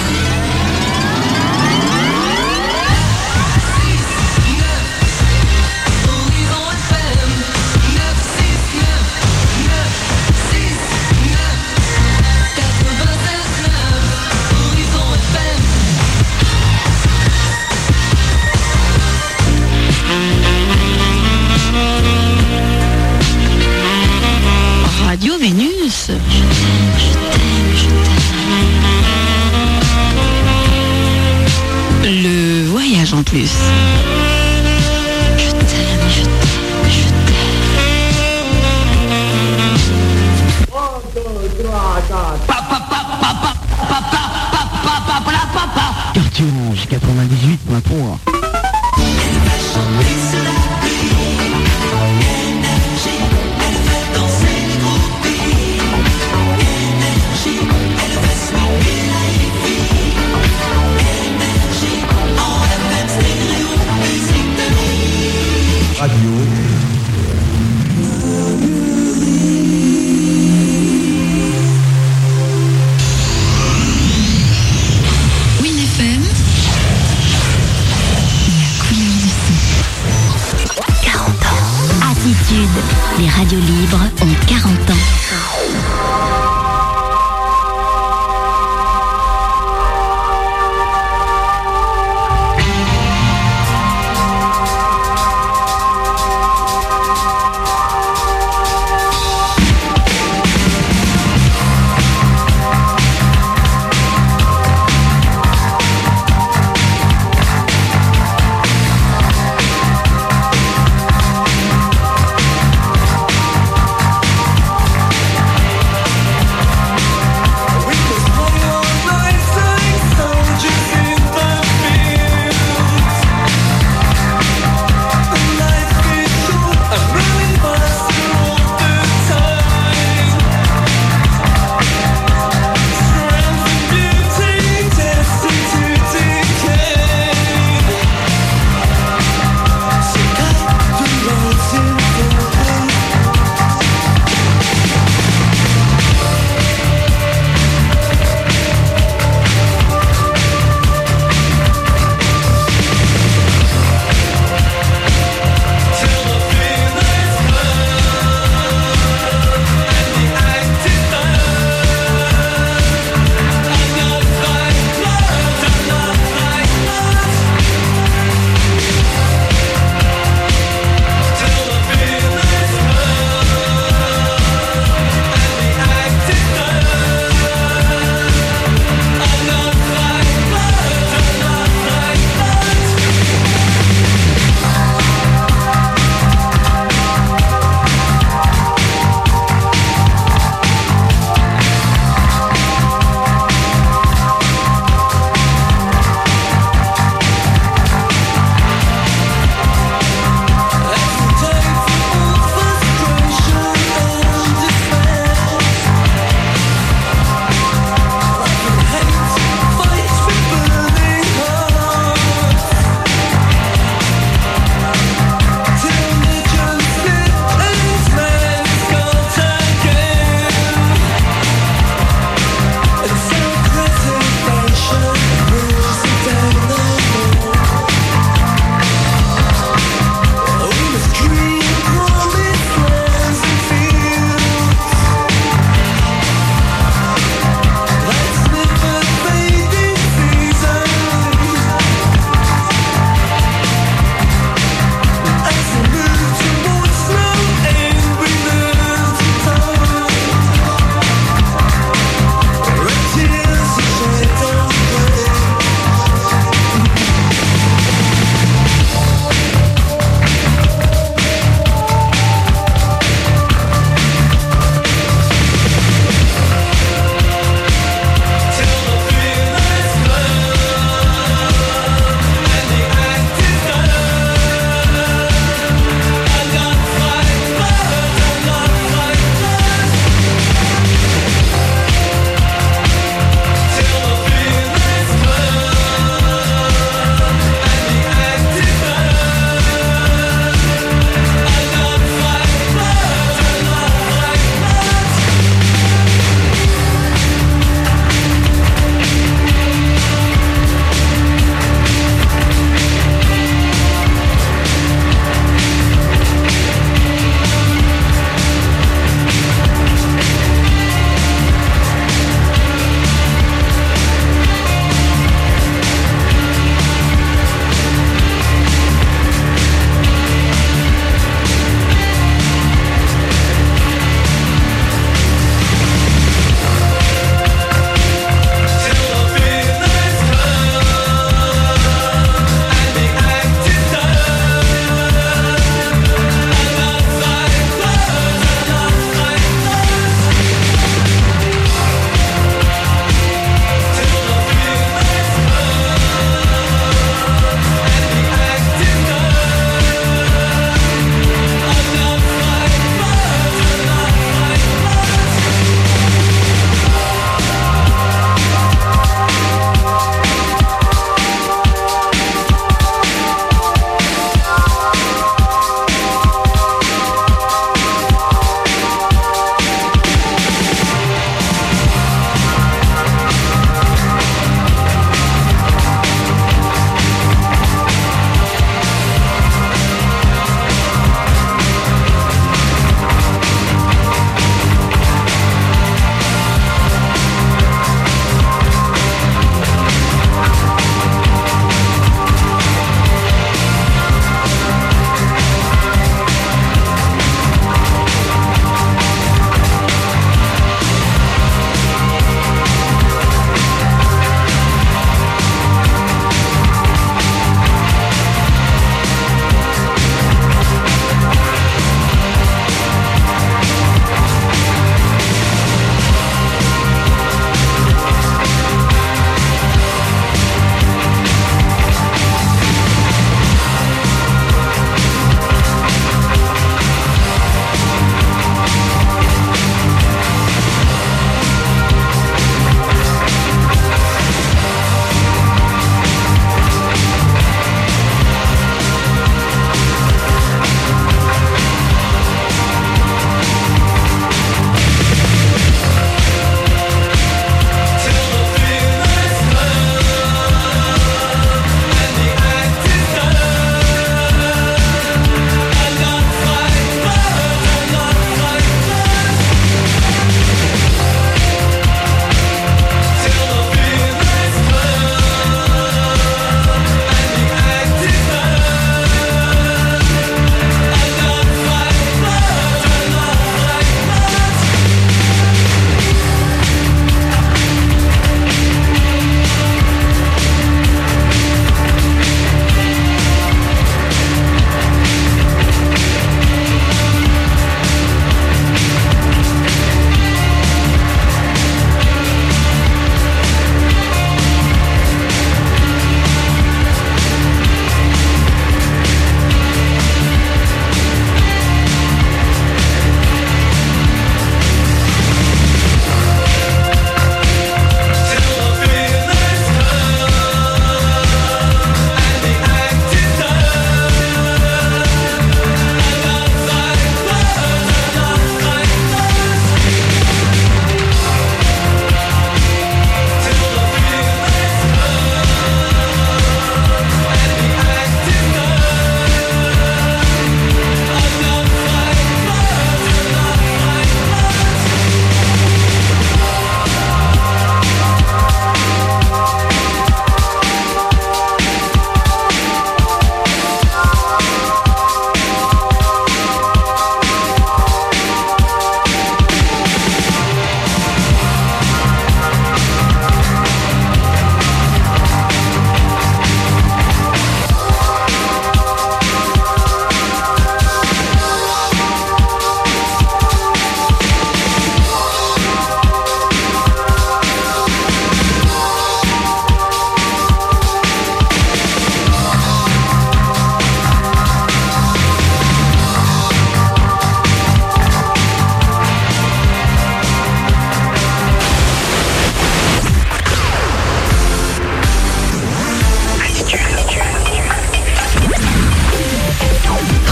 Radio Vénus. Je t'aime, je t'aime. Le voyage en plus. Je t'aime, je t'aime, je t'aime. Quartier Orange, Énergie quatre-vingt-dix-huit point trois. Radio. Win F M. La couleur du son. quarante ans. Attitude. Les radios libres ont quarante ans.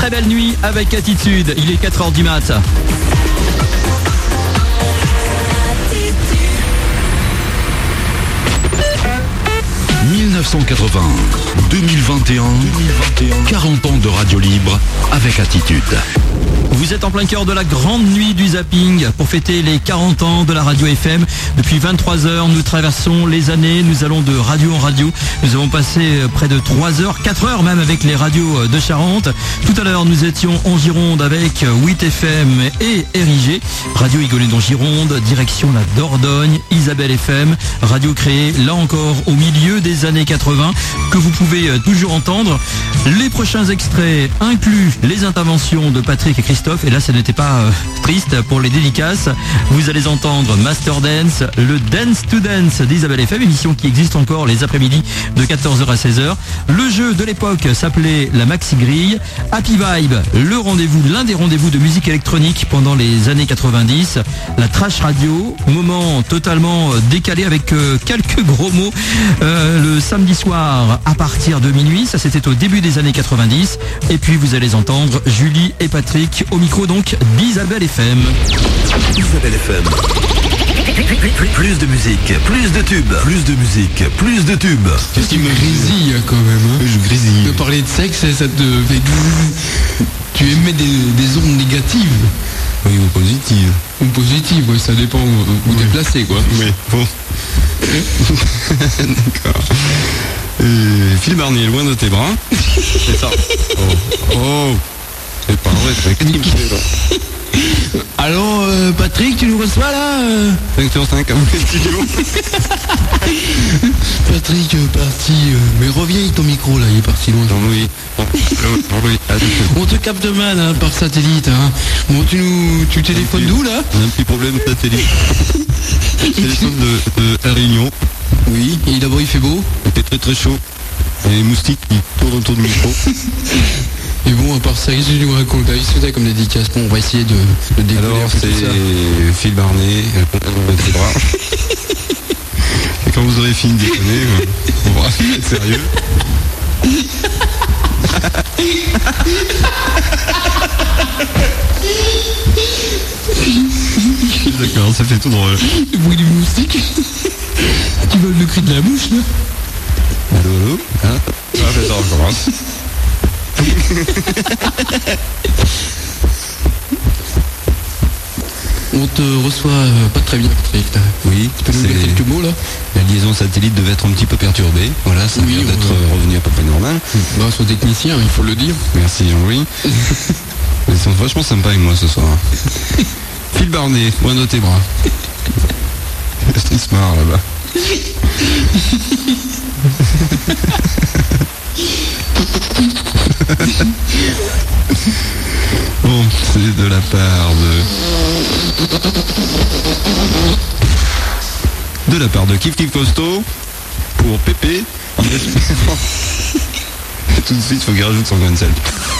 très belle nuit avec Attitude. Il est quatre heures du mat. mille neuf cent quatre-vingt-un, deux mille vingt et un, quarante ans de radio libre avec Attitude. Vous êtes en plein cœur de la grande nuit du zapping pour fêter les quarante ans de la radio F M. Depuis vingt-trois heures, nous traversons les années, nous allons de radio en radio. Nous avons passé près de trois heures, quatre heures même avec les radios de Charente. Tout à l'heure, nous étions en Gironde avec huit F M et R I G. Radio Igolédon Gironde, direction la Dordogne, Isabelle F M. Radio créée, là encore, au milieu des années quatre-vingts, que vous pouvez toujours entendre. Les prochains extraits incluent les interventions de Patrick et Christophe. Et là, ça n'était pas euh, triste pour les dédicaces. Vous allez entendre Master Dance, le Dance to Dance d'Isabelle F M, émission qui existe encore les après-midi de quatorze heures à seize heures. Le jeu de l'époque s'appelait la Maxi Grille. Happy Vibe, le rendez-vous, l'un des rendez-vous de musique électronique pendant les années quatre-vingt-dix. La Trash Radio, moment totalement décalé avec euh, quelques gros mots. Euh, le samedi soir à partir de minuit, ça c'était au début des années quatre-vingt-dix. Et puis vous allez entendre Julie et Patrick au micro donc d'Isabelle F M. Isabelle F M. Plus de musique, plus de tubes, plus de musique, plus de tubes. Qu'est-ce qui me grésille quand même hein. Je grésille. De parler de sexe, ça te fait... Tu émets des, des ondes négatives. Oui, ou positives. Ou positives, oui, ça dépend où, où t'es placé, quoi. Oui, bon. D'accord. Euh, Phil Barnier, loin de tes bras. C'est ça. Oh. Oh. C'est pas vrai, c'est vrai. Alors, euh, Patrick, tu nous reçois là euh... cinq sur cinq à vous les studios. Patrick, euh, parti. Euh... Mais reviens avec ton micro là, il est parti loin. Jean-Louis. Jean-Louis. On te capte mal hein, par satellite. Hein. Bon, tu nous. Tu téléphones d'où là? On a un petit problème de satellite. Téléphone de, de La Réunion. Oui, et d'abord il fait beau. Il fait très très chaud. Et les moustiques qui tournent autour du micro. Et bon, à part ça, qu'est-ce que tu nous racontes? Qu'est-ce que t'as comme dédicace? Bon, on va essayer de, de découvrir. Alors, c'est Phil Barnet, de tes bras. Et quand vous aurez fini de déconner, on va être sérieux. D'accord, ça fait tout drôle. Le bruit du moustique. Tu veux le cri de la mouche, là? Allô, allô hein? Ah, fais ça, on recommence. On te reçoit euh, pas très bien, Patrick. Oui, tu peux nous dire quelques mots là? La liaison satellite devait être un petit peu perturbée. Voilà, ça oui, vient d'être euh... revenu à peu près normal. Grâce aux techniciens, il faut le dire. Merci Jean-Louis. Ils sont vachement sympas avec moi ce soir. Phil Barnet, loin de tes bras. Il se marre là-bas. Bon, c'est de la part de... De la part de Kif Kif Costo pour Pépé. Tout de suite, il faut qu'il rajoute son grain de sel.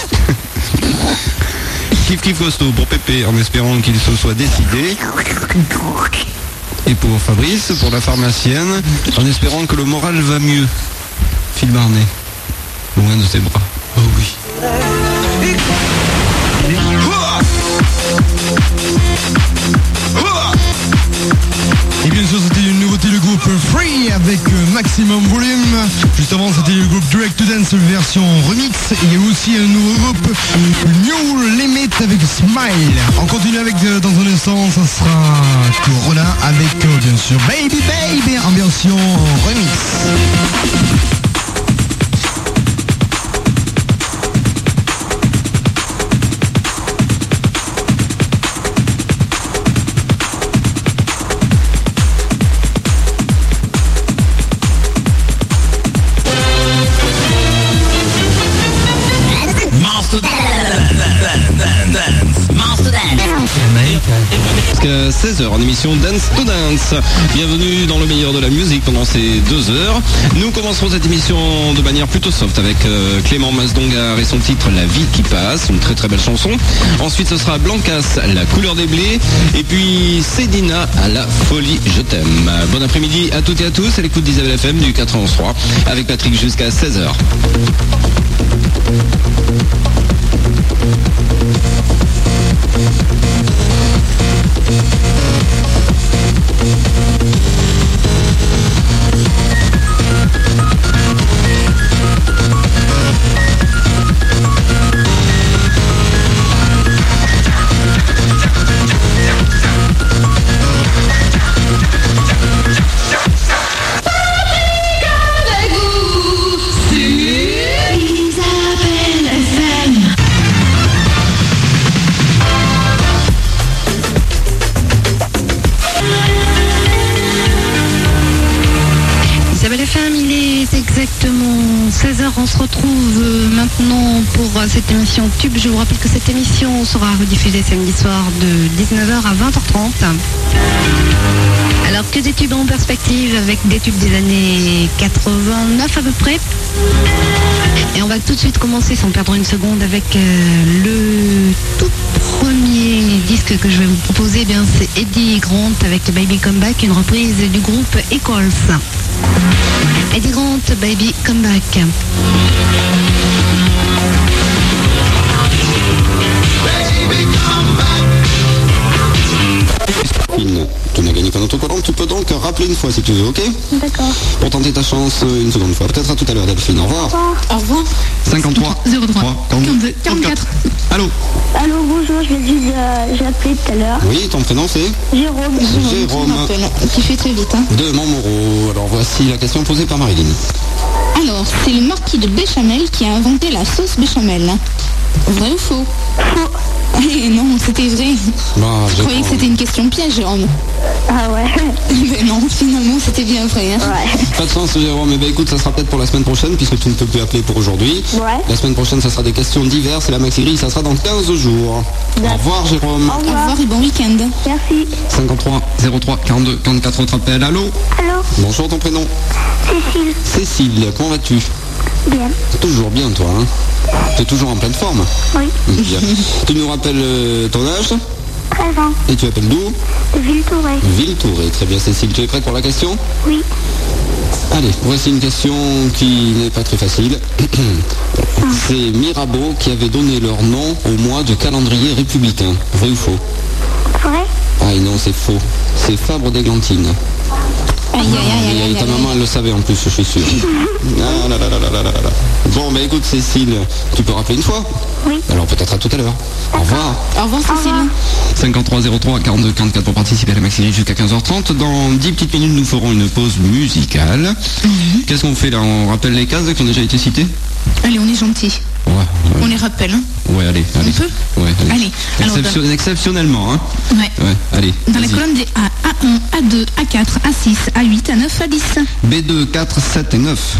Kif Kif Costo pour Pépé en espérant qu'il se soit décidé. Et pour Fabrice, pour la pharmacienne, en espérant que le moral va mieux. Phil Barnet, loin de ses bras. Oh oui. Et bien sûr, c'était une nouveauté, le groupe Free avec Maximum Volume. Juste avant, c'était le groupe Direct to Dance version remix. Et il y a aussi un nouveau groupe, New Limit avec Smile. On continue avec, dans un instant, ça sera Corona avec, bien sûr, Baby Baby en version remix. Jusqu'à seize heures en émission Dance to Dance. Bienvenue dans le meilleur de la musique pendant ces deux heures. Nous commencerons cette émission de manière plutôt soft avec euh, Clément Masdongar et son titre La vie qui passe, une très très belle chanson. Ensuite ce sera Blancas, La couleur des blés. Et puis Cédina à La folie je t'aime. Bon après-midi à toutes et à tous à l'écoute d'Isabelle F M du quatre-vingt-onze trois avec Patrick jusqu'à seize heures. On se retrouve maintenant pour cette émission Tube. Je vous rappelle que cette émission sera rediffusée samedi soir de dix-neuf heures à vingt heures trente. Alors que des tubes en perspective avec des tubes des années quatre-vingt-neuf à peu près. Et on va tout de suite commencer sans perdre une seconde avec euh, le tout premier disque que je vais vous proposer. Eh bien, c'est Eddie Grant avec Baby Come Back, une reprise du groupe Equals. Eddie Grant, Baby Come Back. Tu n'as gagné qu'un autocollant, tu peux donc rappeler une fois si tu veux, ok? D'accord. Pour tenter ta chance une seconde fois. Peut-être à tout à l'heure, Delphine. Au revoir. Au revoir. cinquante-trois. zéro trois. quarante-deux, quarante-quatre. Allô? Allô, bonjour, je viens juste euh, j'ai appelé tout à l'heure. Oui, ton prénom c'est? Jérôme. Jérôme. Qui fait très vite, hein. De Montmoreau. Alors voici la question posée par Marilyn. Alors, c'est le marquis de Béchamel qui a inventé la sauce béchamel. Vrai ou faux? Faux. Eh non, c'était vrai. Bah, je croyais que c'était une question piège, Jérôme. Ah ouais. Mais non, finalement, c'était bien vrai. Hein. Ouais. Pas de chance, Jérôme. Eh bien, écoute, ça sera peut-être pour la semaine prochaine, puisque tu ne peux plus appeler pour aujourd'hui. Ouais. La semaine prochaine, ça sera des questions diverses, et la maxi grille, ça sera dans quinze jours. Au revoir, Jérôme. Au revoir. Au revoir et bon week-end. Merci. cinquante-trois, zéro trois, quarante-deux, quarante-quatre, autre appel. Allô? Allô? Bonjour, ton prénom? Cécile. Cécile, comment vas-tu? Bien. Toujours bien, toi, hein? T'es toujours en pleine forme? Oui. Bien. Tu nous rappelles euh, ton âge? treize ans. Et tu appelles d'où? De Ville-Touré. Ville-Touré, très bien, Cécile. Tu es prête pour la question? Oui. Allez, voici une question qui n'est pas très facile. C'est Mirabeau qui avait donné leur nom au mois du calendrier républicain. Vrai ou faux? Vrai. Ah non, c'est faux. C'est Fabre d'Églantine. Aïe, aïe, aïe, aïe, Et ta maman, elle le savait en plus, je suis sûr. Ah, là, là, là, là, là, là, là. Bon, bah écoute, Cécile, tu peux rappeler une fois? Oui. Alors peut-être à tout à l'heure. Au revoir. Au revoir, Cécile. cinquante-trois zéro trois, quarante-deux, quarante-quatre pour participer à la maxi jusqu'à quinze heures trente. Dans dix petites minutes, nous ferons une pause musicale. Mm-hmm. Qu'est-ce qu'on fait là? On rappelle les cases qui ont déjà été citées? Allez, on est gentil. Ouais, ouais. On les rappelle, hein? Ouais, allez, allez. On peut? Ouais, allez. Allez. Alors, Exception- dans... Exceptionnellement, hein? Ouais. Ouais, allez. Dans les colonnes des A, A un, A deux, A quatre, A six, A huit, A neuf, A dix. B deux, quatre, sept et neuf.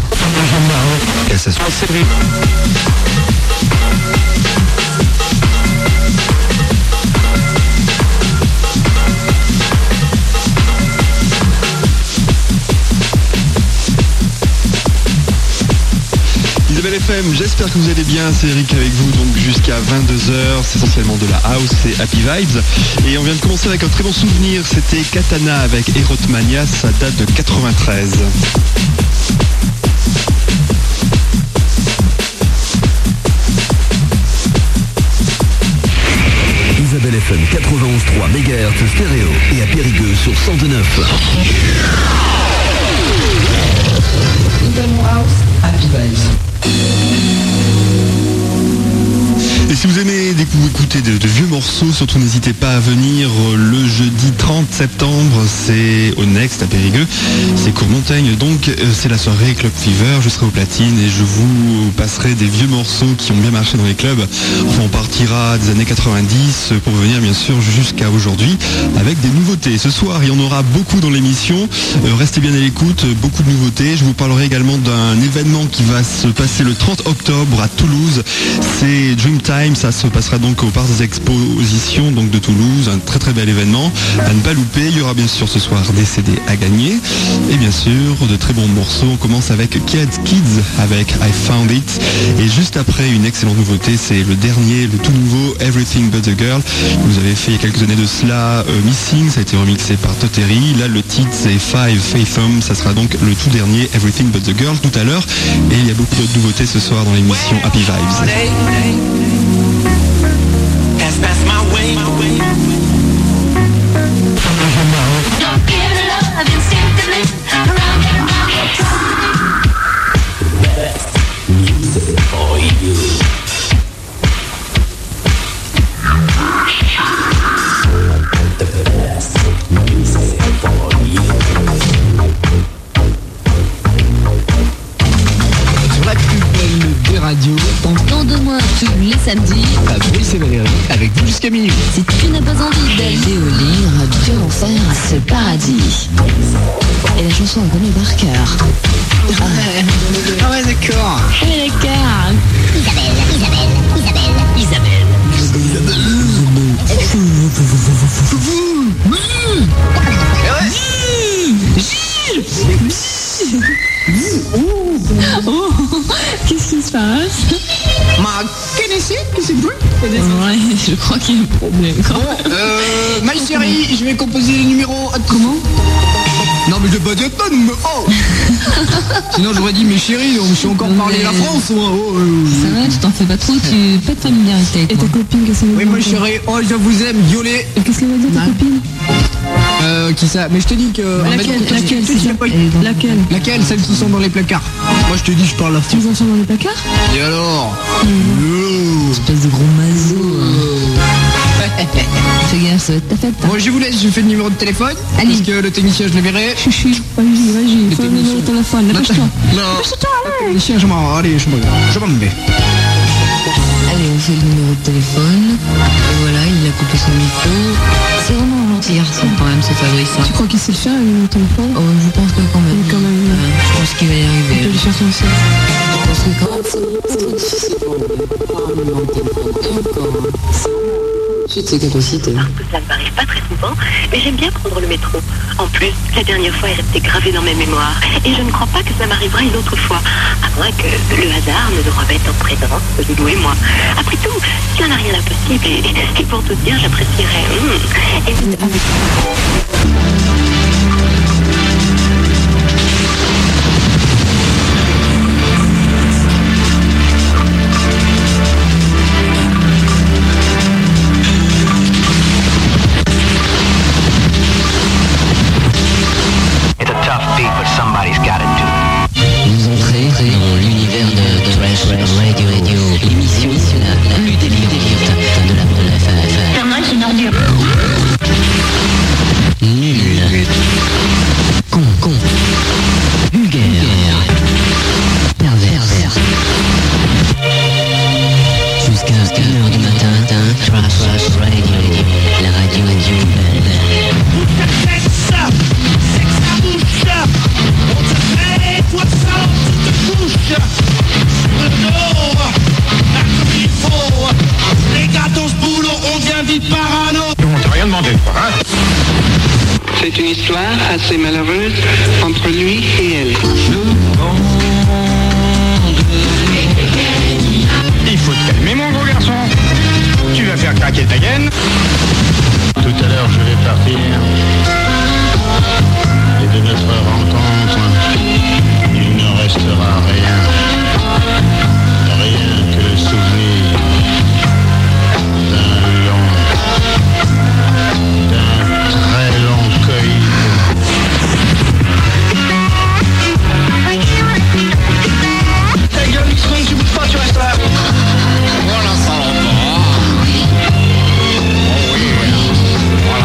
Isabelle F M, j'espère que vous allez bien, c'est Eric avec vous donc jusqu'à vingt-deux heures, c'est essentiellement de la house et happy vibes. Et on vient de commencer avec un très bon souvenir, c'était Katana avec Erotmania, ça date de quatre-vingt-treize. Isabelle F M quatre-vingt-onze virgule trois mégahertz stéréo et à Périgueux sur cent deux virgule neuf. Happy Vibes. Et si vous aimez écouter de, de vieux morceaux, surtout n'hésitez pas à venir le jeudi trente septembre, c'est au Next à Périgueux, c'est Courmontagne, donc euh, c'est la soirée Club Fever, je serai au platine et je vous passerai des vieux morceaux qui ont bien marché dans les clubs. Enfin, on partira des années quatre-vingt-dix pour venir bien sûr jusqu'à aujourd'hui avec des nouveautés. Ce soir, il y en aura beaucoup dans l'émission, euh, restez bien à l'écoute, beaucoup de nouveautés. Je vous parlerai également d'un événement qui va se passer le trente octobre à Toulouse, c'est Dreamtime. Ça se passera donc au Parc des Expositions donc de Toulouse, un très très bel événement à ne pas louper. Il y aura bien sûr ce soir des C D à gagner et bien sûr de très bons morceaux. On commence avec Kids Kids avec I Found It et juste après une excellente nouveauté, c'est le dernier, le tout nouveau Everything But The Girl. Vous avez fait il y a quelques années de cela euh, Missing, ça a été remixé par Toteri. Là le titre c'est Five Faithum, ça sera donc le tout dernier Everything But The Girl tout à l'heure et il y a beaucoup d'autres nouveautés ce soir dans l'émission Happy Vibes. radio. Tant de moins tous les samedis. Fabrice et Valérie avec vous jusqu'à minuit. Si tu n'as pas envie d'aller au lit, Radio Enfer, ce paradis. Et la chanson on connaît par cœur. Ah ouais, ah ouais d'accord. Ah ouais d'accord. Isabelle, Isabelle, Isabelle, Isabelle. Oh, qu'est-ce qui se passe? Ma connaissez que c'est bon? Ouais, je crois qu'il y a un problème quand même. Bon, euh, ma chérie, je vais composer le numéro. Comment? Non mais je vais pas dire pas numéro. Oh. Sinon j'aurais dit mes chéris, donc je suis encore parlé la France moi. Oh, euh... Ça va, tu t'en fais pas trop, tu pas de familiarité. Et ta copine, qu'est-ce qu'elle va dire? Oui ma chérie, oh je vous aime, violet. Et qu'est-ce qu'elle va dire ta copine? Euh, qui ça? Mais je te dis que... Laquelle? Laquelle? Laquelle? Laquelle? Celles qui sont dans les placards. Moi je te dis je parle la France. Tu les entends dans les placards? Et alors? Espèce de gros mazo. Fais gaffe, ça va être ta fête. Bon je vous laisse, je fais le numéro de téléphone. Allez. Parce que le technicien je le verrai. Chuchu, vas-y, vas-y, fais le numéro de téléphone, dépêche-toi. Non. Dépêche-toi, allez. Le technicien je m'en... Allez, je m'en je m'en vais. Allez, on fait le numéro de téléphone. Et voilà, il a coupé son micro. C'est vraiment un gentil garçon quand même, ce Fabrice. Tu crois qu'il sait le faire, le numéro de téléphone? Oh, je pense que quand même. Quand même. Ouais, je pense qu'il va y arriver. On peut lui faire son sens. Je pense que quand même, c'est trop difficile pour lui. Par un numéro de téléphone. Et encore, c'est de ses capacités. Parce que ça ne m'arrive pas très souvent, mais j'aime bien prendre le métro. En plus, la dernière fois est restée gravée dans mes mémoires. Et je ne crois pas que ça m'arrivera une autre fois. À moins que le hasard ne nous remette en présence, Doudou et moi. Après tout, cela n'a rien d'impossible. Et, et pour tout dire, j'apprécierais. Mmh, et avec... Vous entrez dans l'univers de Trash Radio Radio, l'émission la plus délirante de la bande F F. Pour moi, c'est une ordure. Nul. Con, con. Vulgaire. Pervers. Jusqu'à une heure du matin, Trash Radio, la radio radio belle. Toi ça, tu te couches sur le dos, là comme il faut. Les gars dans ce boulot, on devient vite parano. On t'a rien demandé, quoi, hein? C'est une histoire assez malheureuse entre lui et elle. Il faut te calmer, mon gros garçon. Tu vas faire craquer ta gaine. Tout à l'heure, je vais partir. Et de notre rencontre, il ne restera rien. Rien que le souvenir d'un long, d'un très long coït. Ta gueule, X-Men, tu bouges pas, tu restes là. Voilà, ça va. Oh oui, voilà.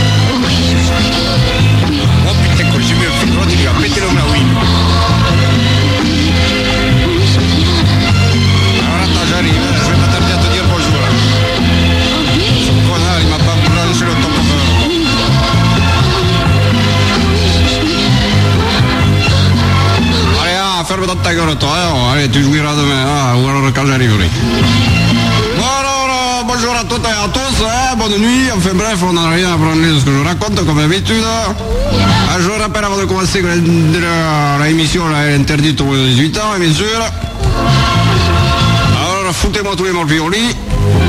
Oh putain, quand j'ai mis un film droit, il lui a pété l'homme là, oui. Alors attends, j'arrive, je vais pas tarder à te dire bonjour là. Ce connard, il m'a pas branché le top of. Allez, ah, ferme dans ta gueule toi, hein. Allez, tu jouiras demain, hein, ou alors quand j'arriverai. Bon alors, euh, bonjour à toutes et à tous, hein, bonne nuit, enfin bref, on n'a rien à prendre de ce que je raconte comme d'habitude. Ah, je vous rappelle avant de commencer que la, la émission là, est interdite aux dix-huit ans, bien sûr. Alors foutez-moi tous les morpions au lit.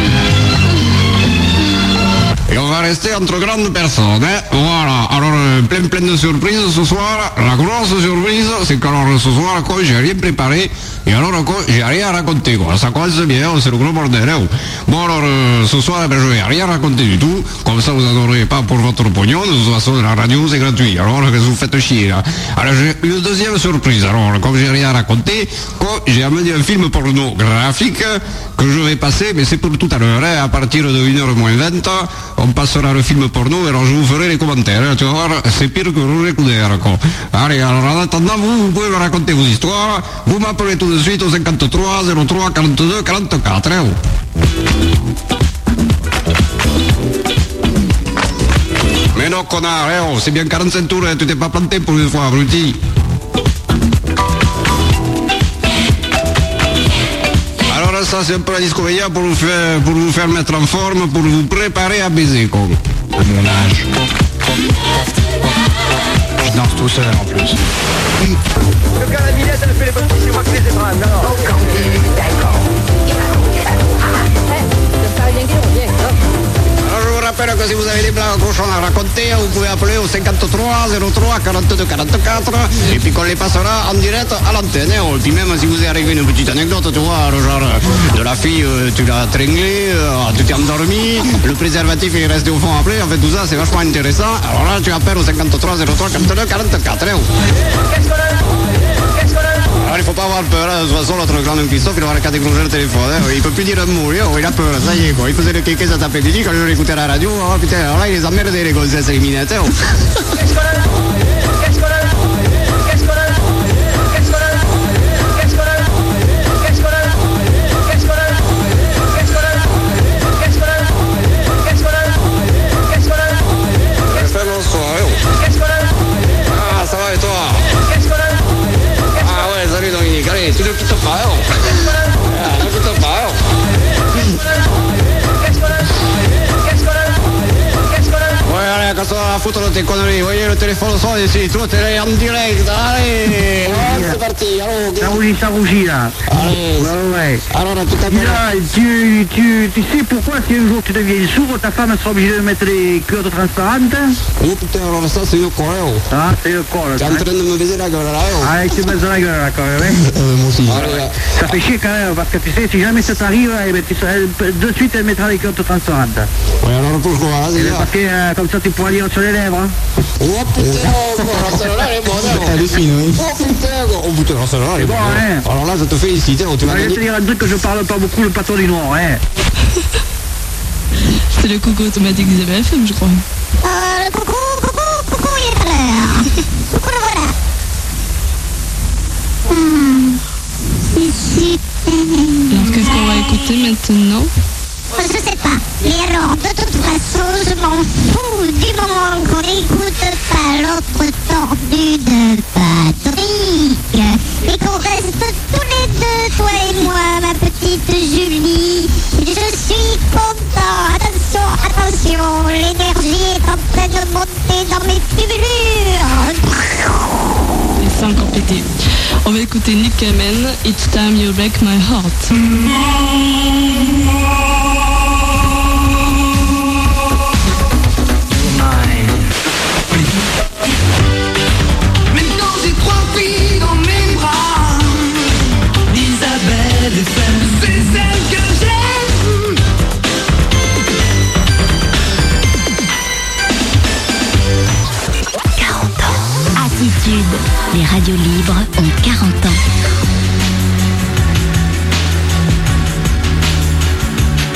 Et on va rester entre grandes personnes, hein. Voilà, alors euh, plein plein de surprises ce soir. La grosse surprise, c'est qu'alors ce soir, quoi, j'ai rien préparé. Et alors, quoi, j'ai rien à raconter, quoi. Ça commence bien, c'est le gros bordel, hein. Bon, alors, euh, ce soir, ben, je vais rien raconter du tout. Comme ça, vous n'en aurez pas pour votre pognon. De toute façon, la radio, c'est gratuit. Alors, qu'est-ce que vous faites chier, là? Alors, j'ai une deuxième surprise. Alors, comme j'ai rien à raconter, quoi, j'ai amené un film pornographique que je vais passer, mais c'est pour tout à l'heure, hein, à partir de une heure moins vingt. on passera le film porno, alors je vous ferai les commentaires, hein, tu vas voir, c'est pire que Roger Coudert, quoi. Allez, alors en attendant, vous, vous pouvez me raconter vos histoires, vous m'appelez tout de suite au cinquante-trois zéro trois quarante-deux quarante-quatre, hein. Mais non, connard, hein, oh, c'est bien quarante-cinq tours, hein, tu t'es pas planté pour une fois, abruti. Alors ça, c'est un peu la discoveria pour vous faire, pour vous faire mettre en forme, pour vous préparer à baiser, quoi. À mon âge. Je danse tout seul, en plus. Le gars, la millette, elle fait les petits, c'est moi qui les ébrane, alors. D'accord. Alors je vous rappelle que si vous avez des blagues cochons à raconter, vous pouvez appeler au cinquante-trois zéro trois quarante-deux quarante-quatre et puis qu'on les passera en direct à l'antenne. Et puis même si vous est arrivé une petite anecdote, tu vois, le genre de la fille, tu l'as tringlée, tu t'es endormi, le préservatif est resté au fond après, en fait tout ça c'est vachement intéressant. Alors là tu appelles au cinquante-trois zéro trois quarante-deux quarante-quatre. Alors il faut pas avoir peur, hein. De toute façon l'autre grand Christophe il aura qu'à décrocher le téléphone, hein. Il peut plus dire un mot, hein. Il a peur, ça y est quoi, il faisait le kéké cet après-midi quand je l'écoutais à la radio, oh putain, alors là il les emmerdait les gonzesses les minettes, hein. Ah ça va et toi? Ah ouais, salut Dominique, allez, tu ne quittes pas, oh. Ah, ne quitte pas, oh. Ouais, allez, casse-toi la foutre de tes conneries, voyez, le téléphone sonne ici, toi t'es là en direct, allez. Ouais, c'est parti, allô. Ça rougit, ça rougit, là. Allez. Ouais, ouais. Alors, là, tout à Là, tu, tu, tu sais pourquoi si un jour tu deviens sourd, ta femme sera obligée de mettre les culottes transparentes? Oh putain, alors ça c'est une colle, oh. Ah, c'est une colle. T'es en train de me baiser la gueule, là, oh. Ah, tu me baises la gueule, là, quand même, hein. Euh, moi aussi. Allez, ça fait chier quand même, parce que tu sais, si jamais ça t'arrive, eh ben, tu seras, de suite elle mettra les culottes transparentes. Ouais, alors pourquoi, vas-y, là. Parce que euh, comme ça tu pourras lire sur les lèvres, hein. Oh putain, oh, celle-là elle est bonne, oh. Elle est fine, oui. Oh putain, oh putain, celle-là elle est bonne. Hein. Alors là, je te félicite, oh, tu vas gagner. Je vais te dire un truc que je parle pas beaucoup, le patron du noir, hein. C'est le coucou automatique d'Isabelle F M, je crois. Euh, le coucou, coucou, coucou, il est à l'heure. Coucou, le voilà. Hmm. Ici. Alors, qu'est-ce qu'on va écouter maintenant? Je sais pas. Mais alors, de toute façon, je m'en fous du moment qu'on n'écoute pas l'autre tordu de Patrick. Et qu'on reste tous les deux, toi et moi, ma petite Julie. Je suis content. Attention, attention, l'énergie est en train de monter dans mes tubulures. Et c'est encore pété. On va écouter Nick Kamen, Each Time You Break My Heart. Maintenant j'ai trois filles dans mes bras. Isabelle et celle, c'est celle que j'aime. quarante ans. Attitude. Les radios libres ont quarante ans.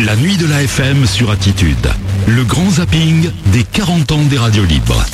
La nuit de la F M sur Attitude. Le grand zapping des quarante ans des radios libres.